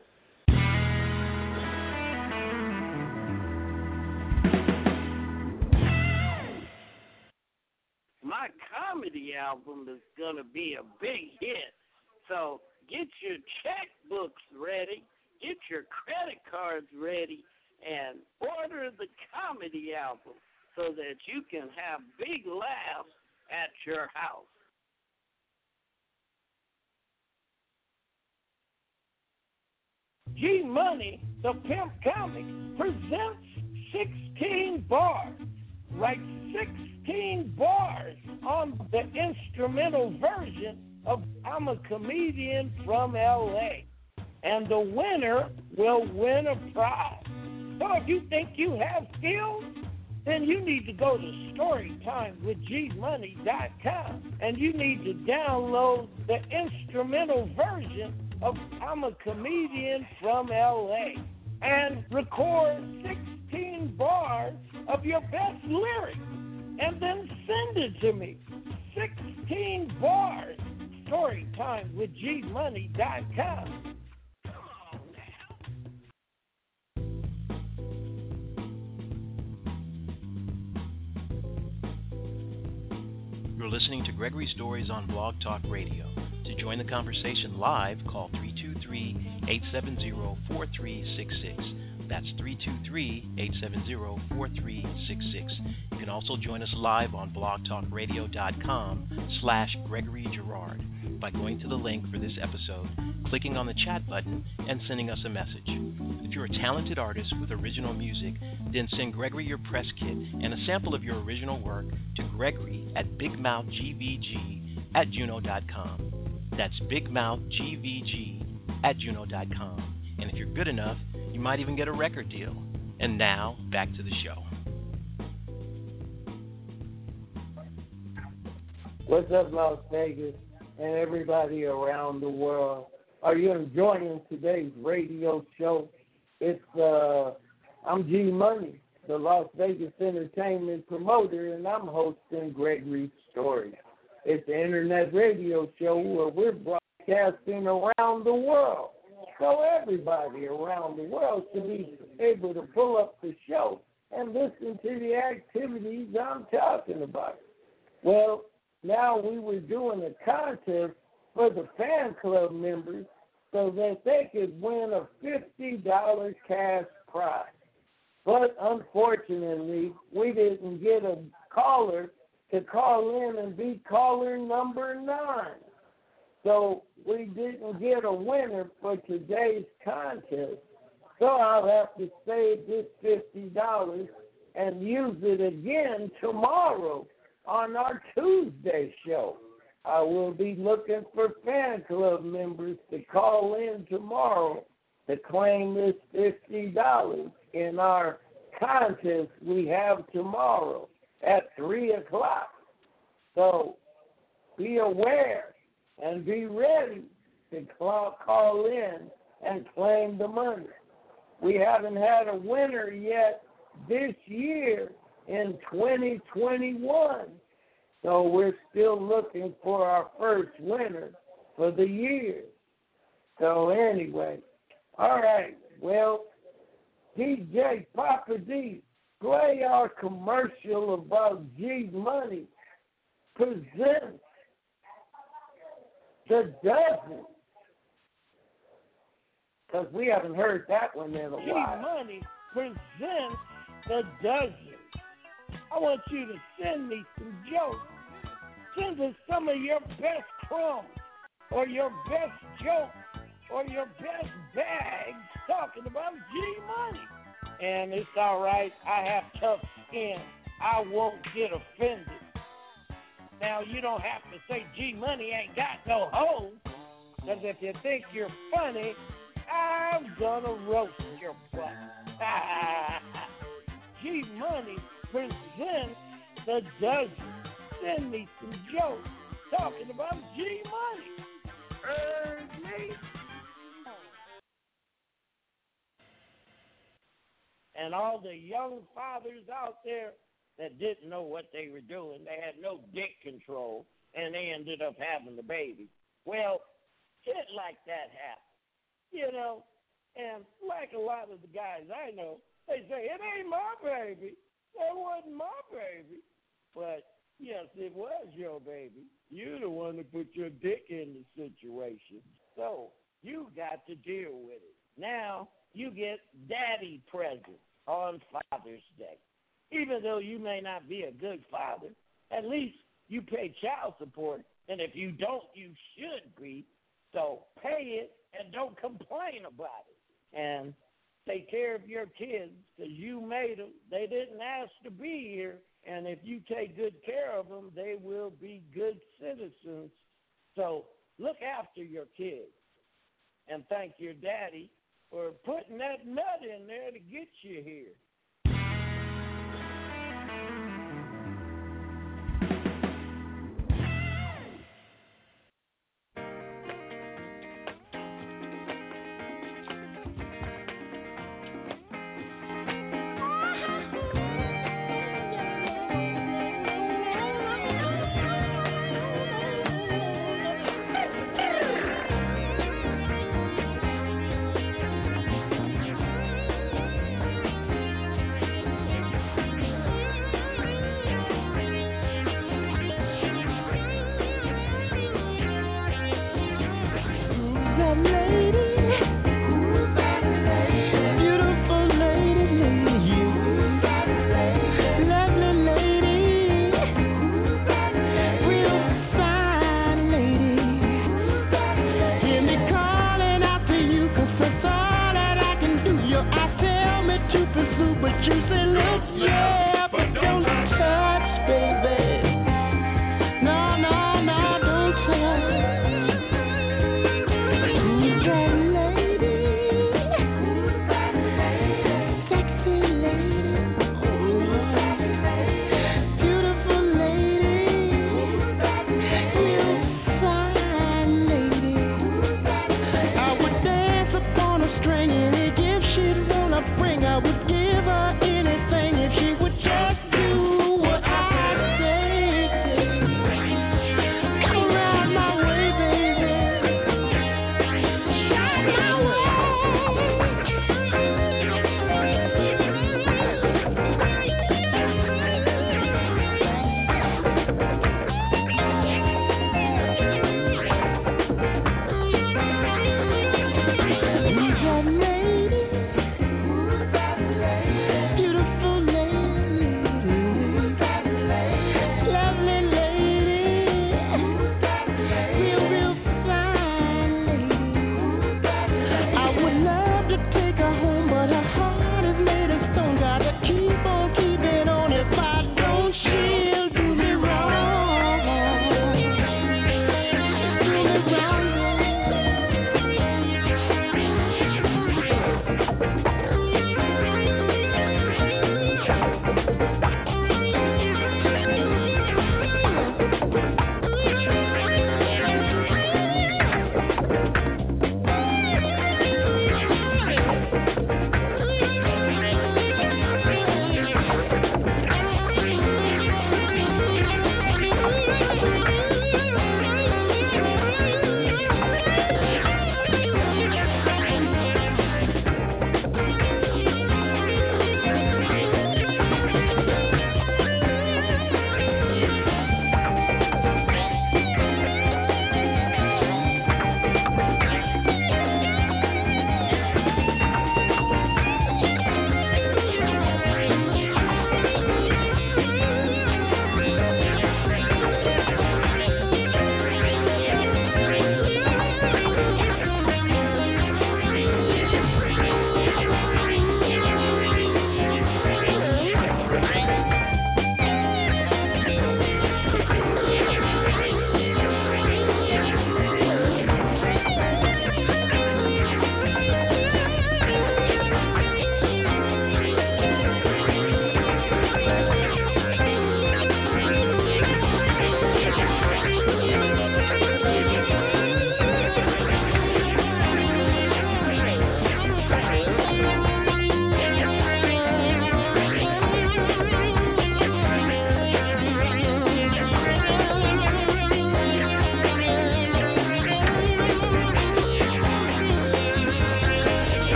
My comedy album is going to be a big hit, so get your checkbooks ready, get your credit cards ready, and order the comedy album so that you can have big laughs at your house. G Money, the Pimp Comic, presents sixteen bars. Write sixteen bars on the instrumental version of I'm a Comedian from L A. And the winner will win a prize. So if you think you have skills, then you need to go to storytime with g money dot com and you need to download the instrumental version of I'm a Comedian from L A and record sixteen bars of your best lyrics and then send it to me. sixteen bars. Storytime with g money dot com. You're listening to Gregory Stories on Blog Talk Radio. To join the conversation live, call three two three, eight seven zero, four three six six. That's three two three, eight seven zero, four three six six. You can also join us live on blogtalkradio.com slash Gregory Girard by going to the link for this episode, clicking on the chat button, and sending us a message. If you're a talented artist with original music, then send Gregory your press kit and a sample of your original work to Gregory at bigmouthgvg at juno dot com. That's bigmouthgvg at juno dot com. And if you're good enough, you might even get a record deal. And now, back to the show. What's up, Las Vegas, and everybody around the world? Are you enjoying today's radio show? It's uh, I'm G Money, the Las Vegas entertainment promoter, and I'm hosting Gregory Stories. It's an internet radio show where we're broadcasting around the world. So everybody around the world should be able to pull up the show and listen to the activities I'm talking about. Well, now we were doing a contest for the fan club members so that they could win a fifty dollars cash prize. But unfortunately, we didn't get a caller to call in and be caller number nine. So we didn't get a winner for today's contest. So I'll have to save this fifty dollars and use it again tomorrow on our Tuesday show. I will be looking for fan club members to call in tomorrow to claim this fifty dollars in our contest we have tomorrow at three o'clock. So be aware and be ready to call, call in and claim the money. We haven't had a winner yet this year in twenty twenty-one. So we're still looking for our first winner for the year. So anyway, all right, well, D J Papa D, play our commercial about G Money presents The Dozen. Because we haven't heard that one in a while. G Money presents The Dozen. I want you to send me some jokes. Send us some of your best crumbs or your best jokes or your best bags talking about G Money. And it's all right. I have tough skin. I won't get offended. Now, you don't have to say G Money ain't got no hoes. Because if you think you're funny, I'm gonna roast your butt. G Money presents The Dozen. Send me some jokes talking about G Money. Heard me? And all the young fathers out there that didn't know what they were doing, they had no dick control, and they ended up having the baby. Well, shit like that happens, you know. And like a lot of the guys I know, they say, it ain't my baby. That wasn't my baby. But, yes, it was your baby. You're the one that put your dick in the situation. So you got to deal with it. Now you get daddy presents on Father's Day. Even though you may not be a good father, at least you pay child support. And if you don't, you should be. So pay it and don't complain about it. And take care of your kids because you made them. They didn't ask to be here. And if you take good care of them, they will be good citizens. So look after your kids. And thank your daddy for putting that nut in there to get you here.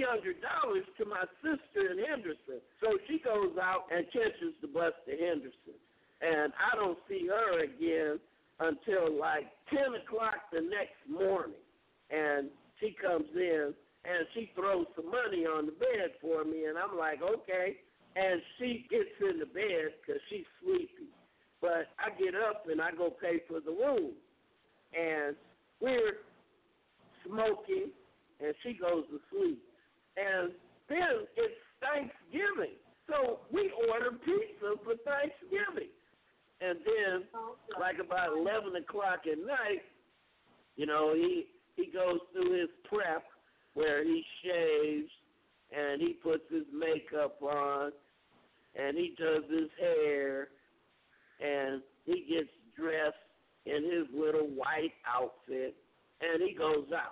hundred dollars to my sister in Henderson. So she goes out and catches the bus to Henderson. And I don't see her again until like ten o'clock the next morning. And she comes in and she throws some money on the bed for me. And I'm like, okay. And she gets in the bed because she's sleepy. But I get up and I go pay for the room. And we're smoking and she goes to sleep. And then it's Thanksgiving. So we order pizza for Thanksgiving. And then, like about eleven o'clock at night, you know, he he goes through his prep where he shaves and he puts his makeup on and he does his hair and he gets dressed in his little white outfit and he goes out.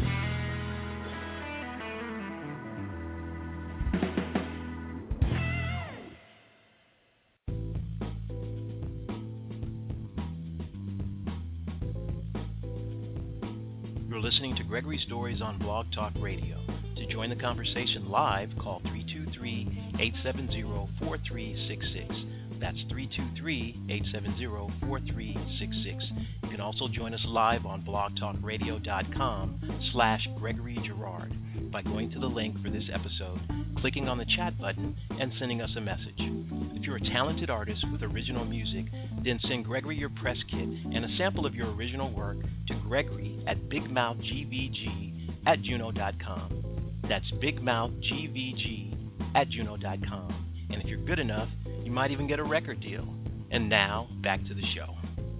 You're listening to Gregory Stories on Blog Talk Radio. To join the conversation live, call three two three, eight seven zero, four three six six. That's three two three, eight seven zero, four three six six. You can also join us live on blogtalkradio.com slash Gregory Girard by going to the link for this episode, clicking on the chat button, and sending us a message. If you're a talented artist with original music, then send Gregory your press kit and a sample of your original work to Gregory at bigmouthgvg at juno dot com. That's bigmouthgvg at juno dot com. And if you're good enough, you might even get a record deal. And now, back to the show.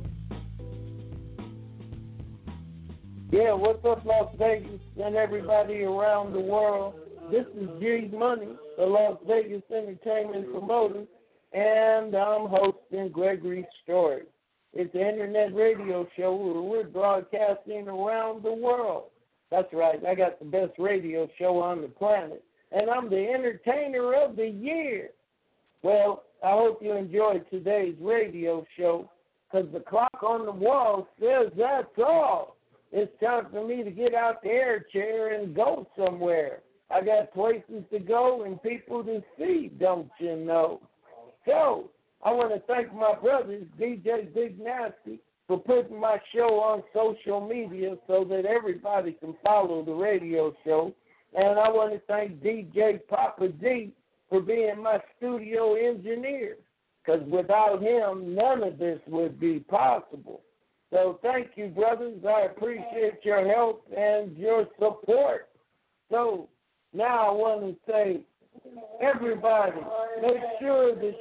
Yeah, what's up, Las Vegas and everybody around the world? This is G Money, the Las Vegas entertainment promoter, and I'm hosting Gregory Stories. It's an internet radio show where we're broadcasting around the world. That's right, I got the best radio show on the planet, and I'm the entertainer of the year. Well, I hope you enjoyed today's radio show, because the clock on the wall says that's all. It's time for me to get out the air chair and go somewhere. I got places to go and people to see, don't you know? So, I want to thank my brothers, D J Big Nasty, for putting my show on social media so that everybody can follow the radio show. And I want to thank D J Papa D for being my studio engineer, because without him, none of this would be possible. So thank you, brothers. I appreciate your help and your support. So now I want to say, everybody, make sure that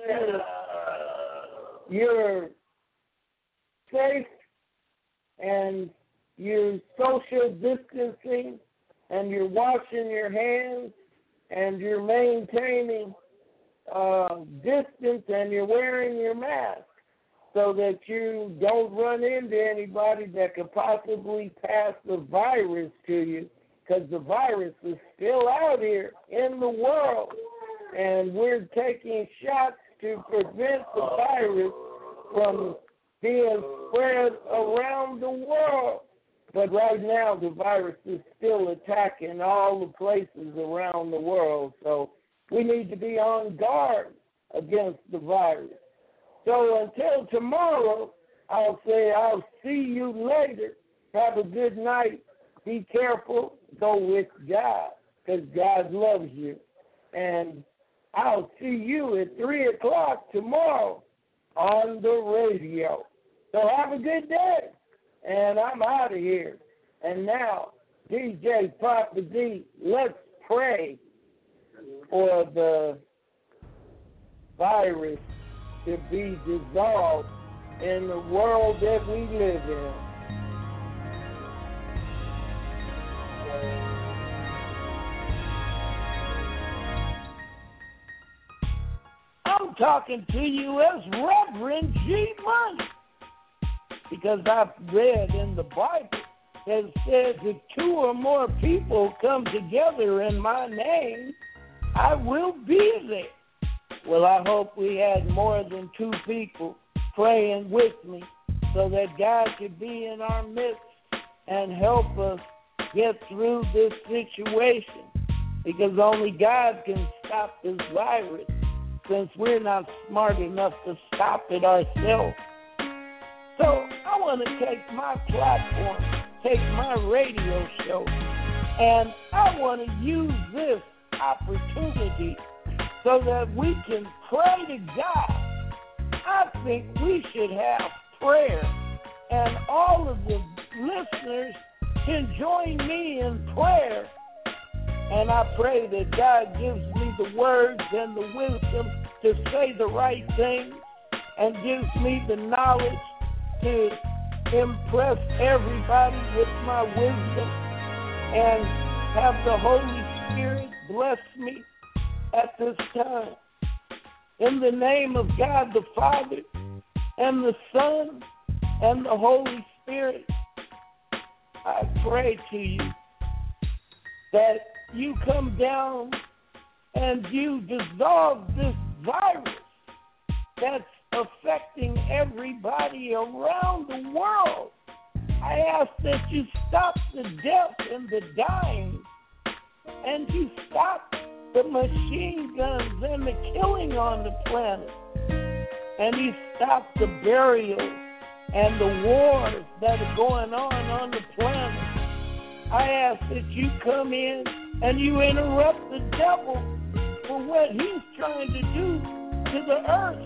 you're, you're safe and you're social distancing and you're washing your hands and you're maintaining uh, distance and you're wearing your mask so that you don't run into anybody that could possibly pass the virus to you, because the virus is still out here in the world, and we're taking shots to prevent the virus from being spread around the world. But right now, the virus is still attacking all the places around the world, so we need to be on guard against the virus. So until tomorrow, I'll say I'll see you later. Have a good night. Be careful. Go with God, because God loves you. And I'll see you at three o'clock tomorrow on the radio. So have a good day. And I'm out of here. And now, D J Papa D, let's pray for the virus to be dissolved in the world that we live in. I'm talking to you as Reverend G Money, because I've read in the Bible that says if two or more people come together in my name, I will be there. Well, I hope we had more than two people praying with me so that God could be in our midst and help us get through this situation. because only God can stop this virus, since we're not smart enough to stop it ourselves. So I want to take my platform, take my radio show, and I want to use this opportunity so that we can pray to God. I think we should have prayer, and all of the listeners can join me in prayer. And I pray that God gives me the words and the wisdom to say the right things, and gives me the knowledge to impress everybody with my wisdom, and have the Holy Spirit bless me at this time. In the name of God the Father, and the Son, and the Holy Spirit, I pray to you that you come down and you dissolve this virus that's affecting everybody around the world. I ask that you stop the death and the dying, and you stop the machine guns and the killing on the planet, and you stop the burials and the wars that are going on on the planet. I ask that you come in and you interrupt the devil for what he's trying to do to the earth.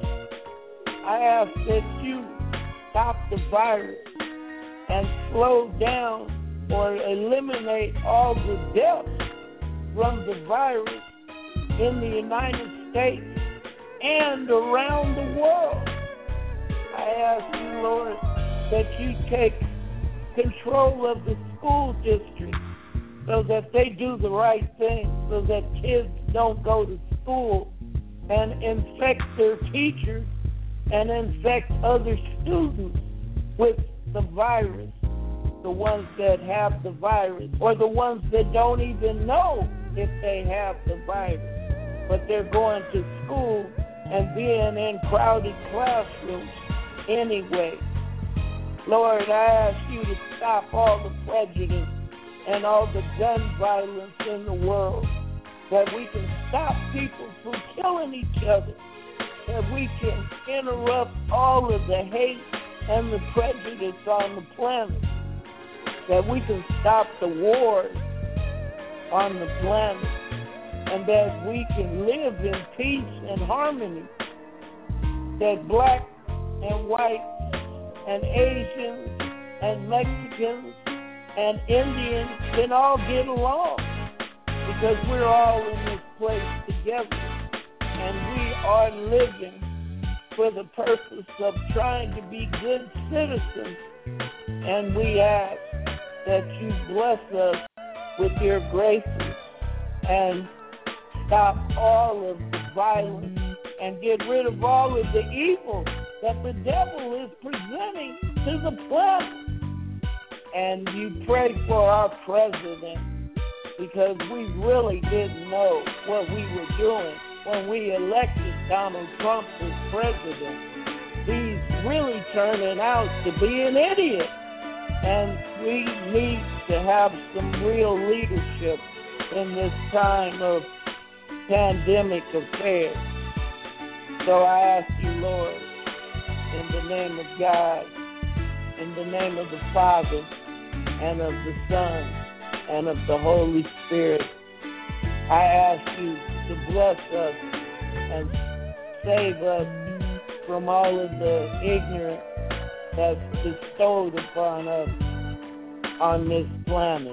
I ask that you stop the virus and slow down or eliminate all the deaths from the virus in the United States and around the world. I ask you, Lord, that you take control of the school district so that they do the right thing, so that kids don't go to school and infect their teachers and infect other students with the virus, the ones that have the virus, or the ones that don't even know if they have the virus, but they're going to school and being in crowded classrooms anyway. Lord, I ask you to stop all the prejudice and all the gun violence in the world, that we can stop people from killing each other, that we can interrupt all of the hate and the prejudice on the planet, that we can stop the wars on the planet, and that we can live in peace and harmony, that black and white and Asians and Mexicans and Indians can all get along, because we're all in this place together, and we are living for the purpose of trying to be good citizens. And we ask that you bless us with your graces and stop all of the violence and get rid of all of the evil that the devil is presenting to the planet. And you pray for our president, because we really didn't know what we were doing when we elected Donald Trump as president. He's really turning out to be an idiot. And we need to have some real leadership in this time of pandemic affairs. So I ask you, Lord, in the name of God, in the name of the Father, and of the Son, and of the Holy Spirit, I ask you to bless us and save us from all of the ignorance that's bestowed upon us on this planet.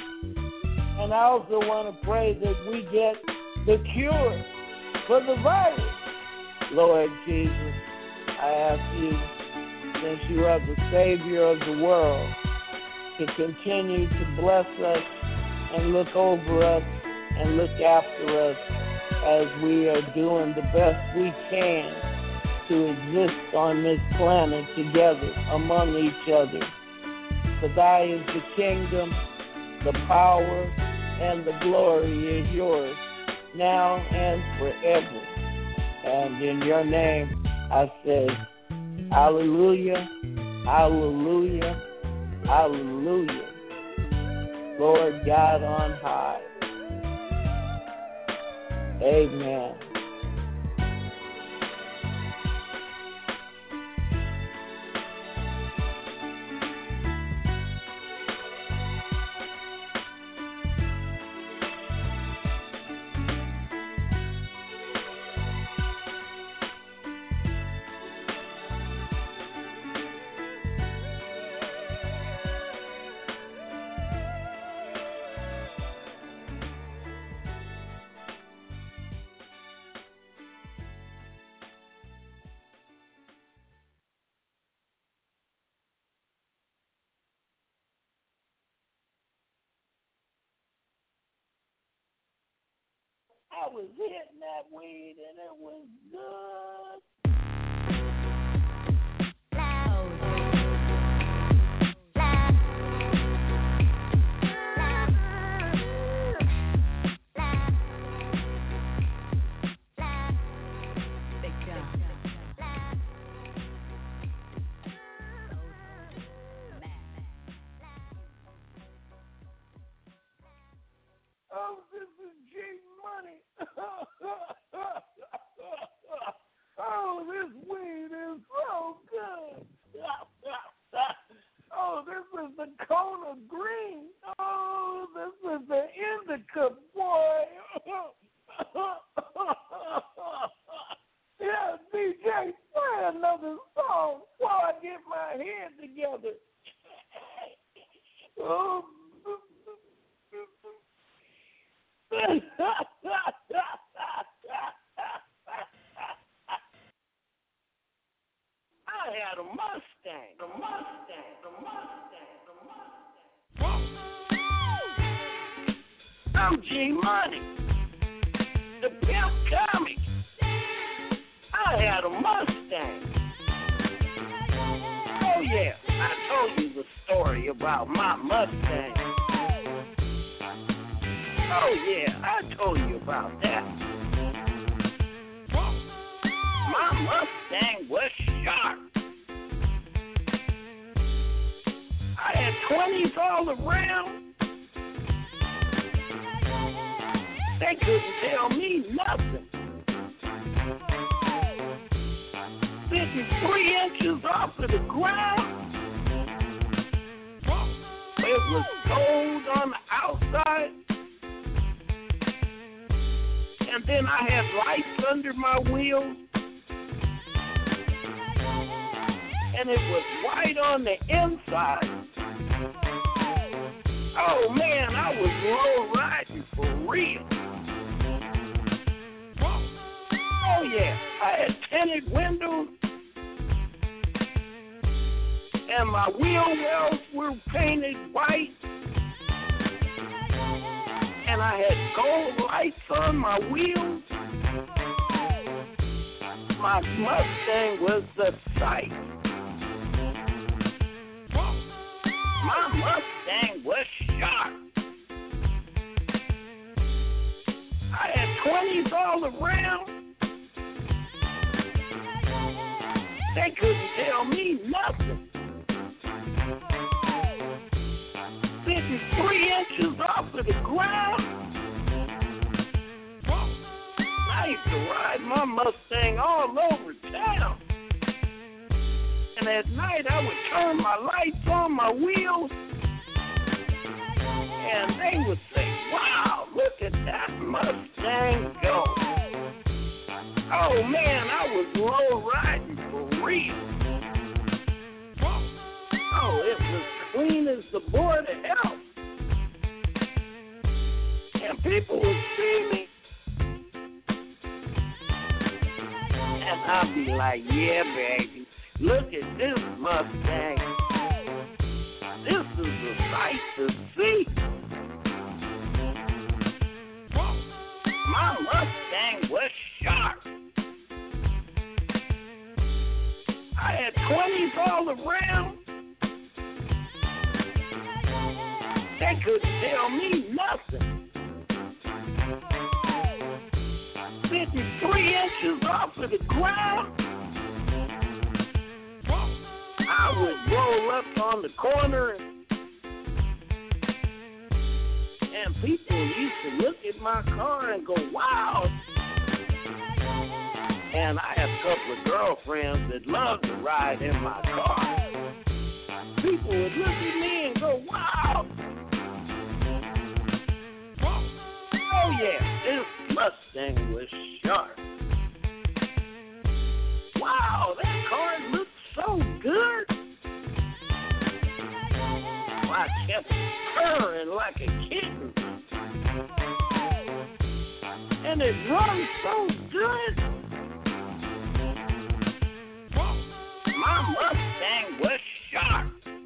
And I also want to pray that we get the cure for the virus. Lord Jesus, I ask you, since you are the Savior of the world, to continue to bless us and look over us and look after us as we are doing the best we can to exist on this planet together among each other. For thy is the kingdom, the power, and the glory is yours, now and forever. And in your name I say, hallelujah, hallelujah, hallelujah. Lord God on high, Amen. I was hitting that weed and it was good. Oh, this is G Money. Oh, this weed is so good. Oh, this is the Kona Green. Oh, this is the Indica, boy. Yeah, D J, play another song while I get my head together. Oh, I had a Mustang, a Mustang, a Mustang, a Mustang. I'm G Money, the pimp comic. I had a Mustang. Oh yeah, I told you the story about my Mustang. Oh, yeah, I told you about that. My Mustang was sharp. I had twenties all around. They couldn't tell me nothing. Sitting three inches off of the ground. It was gold on the outside. And then I had lights under my wheels. And it was white on the inside. Oh, man, I was low riding for real. Oh, yeah, I had tinted windows. And my wheel wells were painted white. And I had gold lights on my wheels. My Mustang was the sight. My Mustang was sharp. I had twenties all around. They couldn't tell me nothing. Sitting three inches off of the ground. I used to ride my Mustang all over town. And at night I would turn my lights on my wheels. And they would say, wow, look at that Mustang go. Oh man, I was low riding for real. Oh, it was clean as the board of hell. And people would see me. And I'd be like, yeah, baby, look at this Mustang. This is a sight to see. My Mustang was sharp. I had twenties all around. They couldn't tell me nothing. Sitting three inches off of the ground. I would roll up on the corner and, and people used to look at my car and go, wow, And I have a couple of girlfriends that love to ride in my car. People would look at me and go, wow. Oh, yeah, this Mustang was sharp. Wow, that car looks so good. Well, I kept purring like a kitten. And it runs so good. My Mustang was sharp.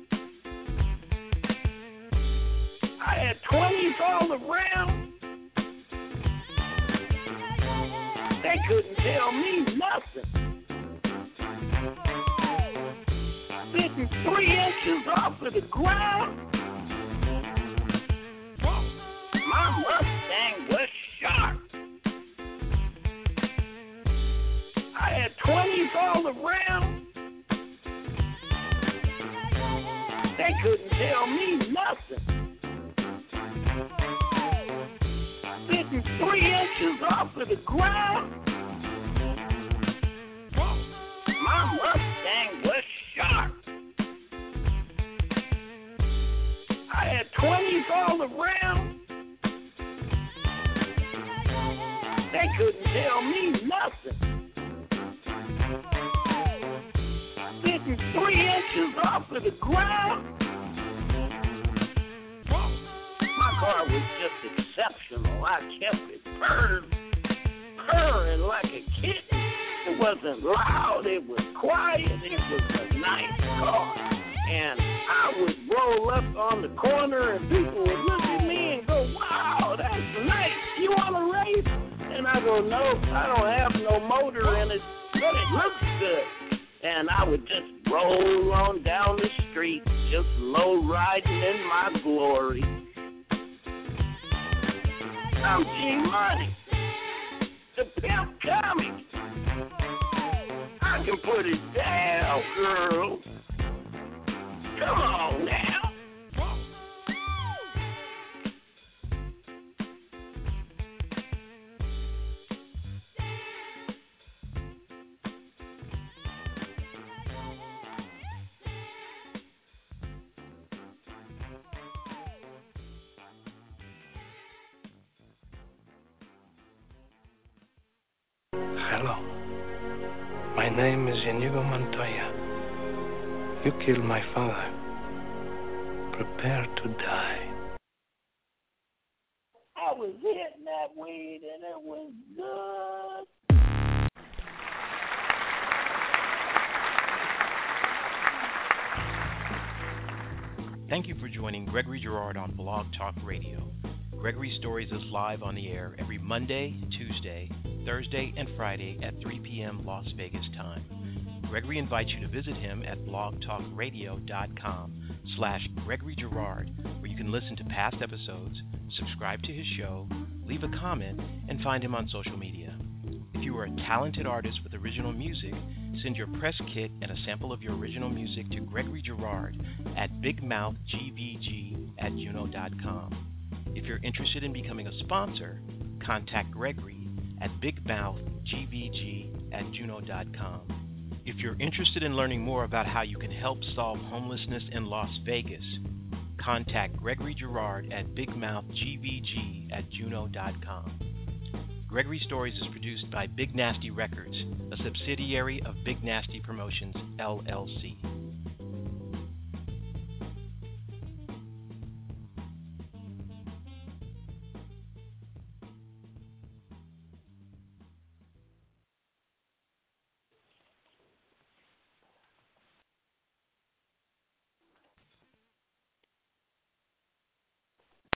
I had twenties all around. They couldn't tell me nothing. Sitting three inches off of the ground. My Mustang was sharp. I had twenties all around. They couldn't tell me nothing. Sitting three inches off of the ground. My Mustang was sharp. I had twenties all around. They couldn't tell me nothing. Sitting three inches off of the ground. My car was just exceptional. I kept it purring, purring like a kitten. It wasn't loud, it was quiet, it was a nice car. And I would roll up on the corner and people would look at me and go, wow, that's nice. You want to race? And I go, no, I don't have no motor in it, but it looks good. And I would just roll on down the street, just low riding in my glory. I'm G-Money, the pimp comic. I can put it down, girl. Come on now. Hello. My name is Inigo Montoya. You killed my father. Prepare to die. I was hitting that weed and it was good. Thank you for joining Gregory Girard on Blog Talk Radio. Gregory Stories is live on the air every Monday, Tuesday, Thursday, and Friday at three p.m. Las Vegas time. Gregory invites you to visit him at blogtalkradio.com slash Gregory Girard, where you can listen to past episodes, subscribe to his show, leave a comment, and find him on social media. If you are a talented artist with original music, send your press kit and a sample of your original music to Gregory Girard at bigmouthgvg at juno dot com. If you're interested in becoming a sponsor, contact Gregory at bigmouthgvg at juno dot com. If you're interested in learning more about how you can help solve homelessness in Las Vegas, contact Gregory Girard at bigmouthgvg at juno dot com. Gregory Stories is produced by Big Nasty Records, a subsidiary of Big Nasty Promotions, L L C.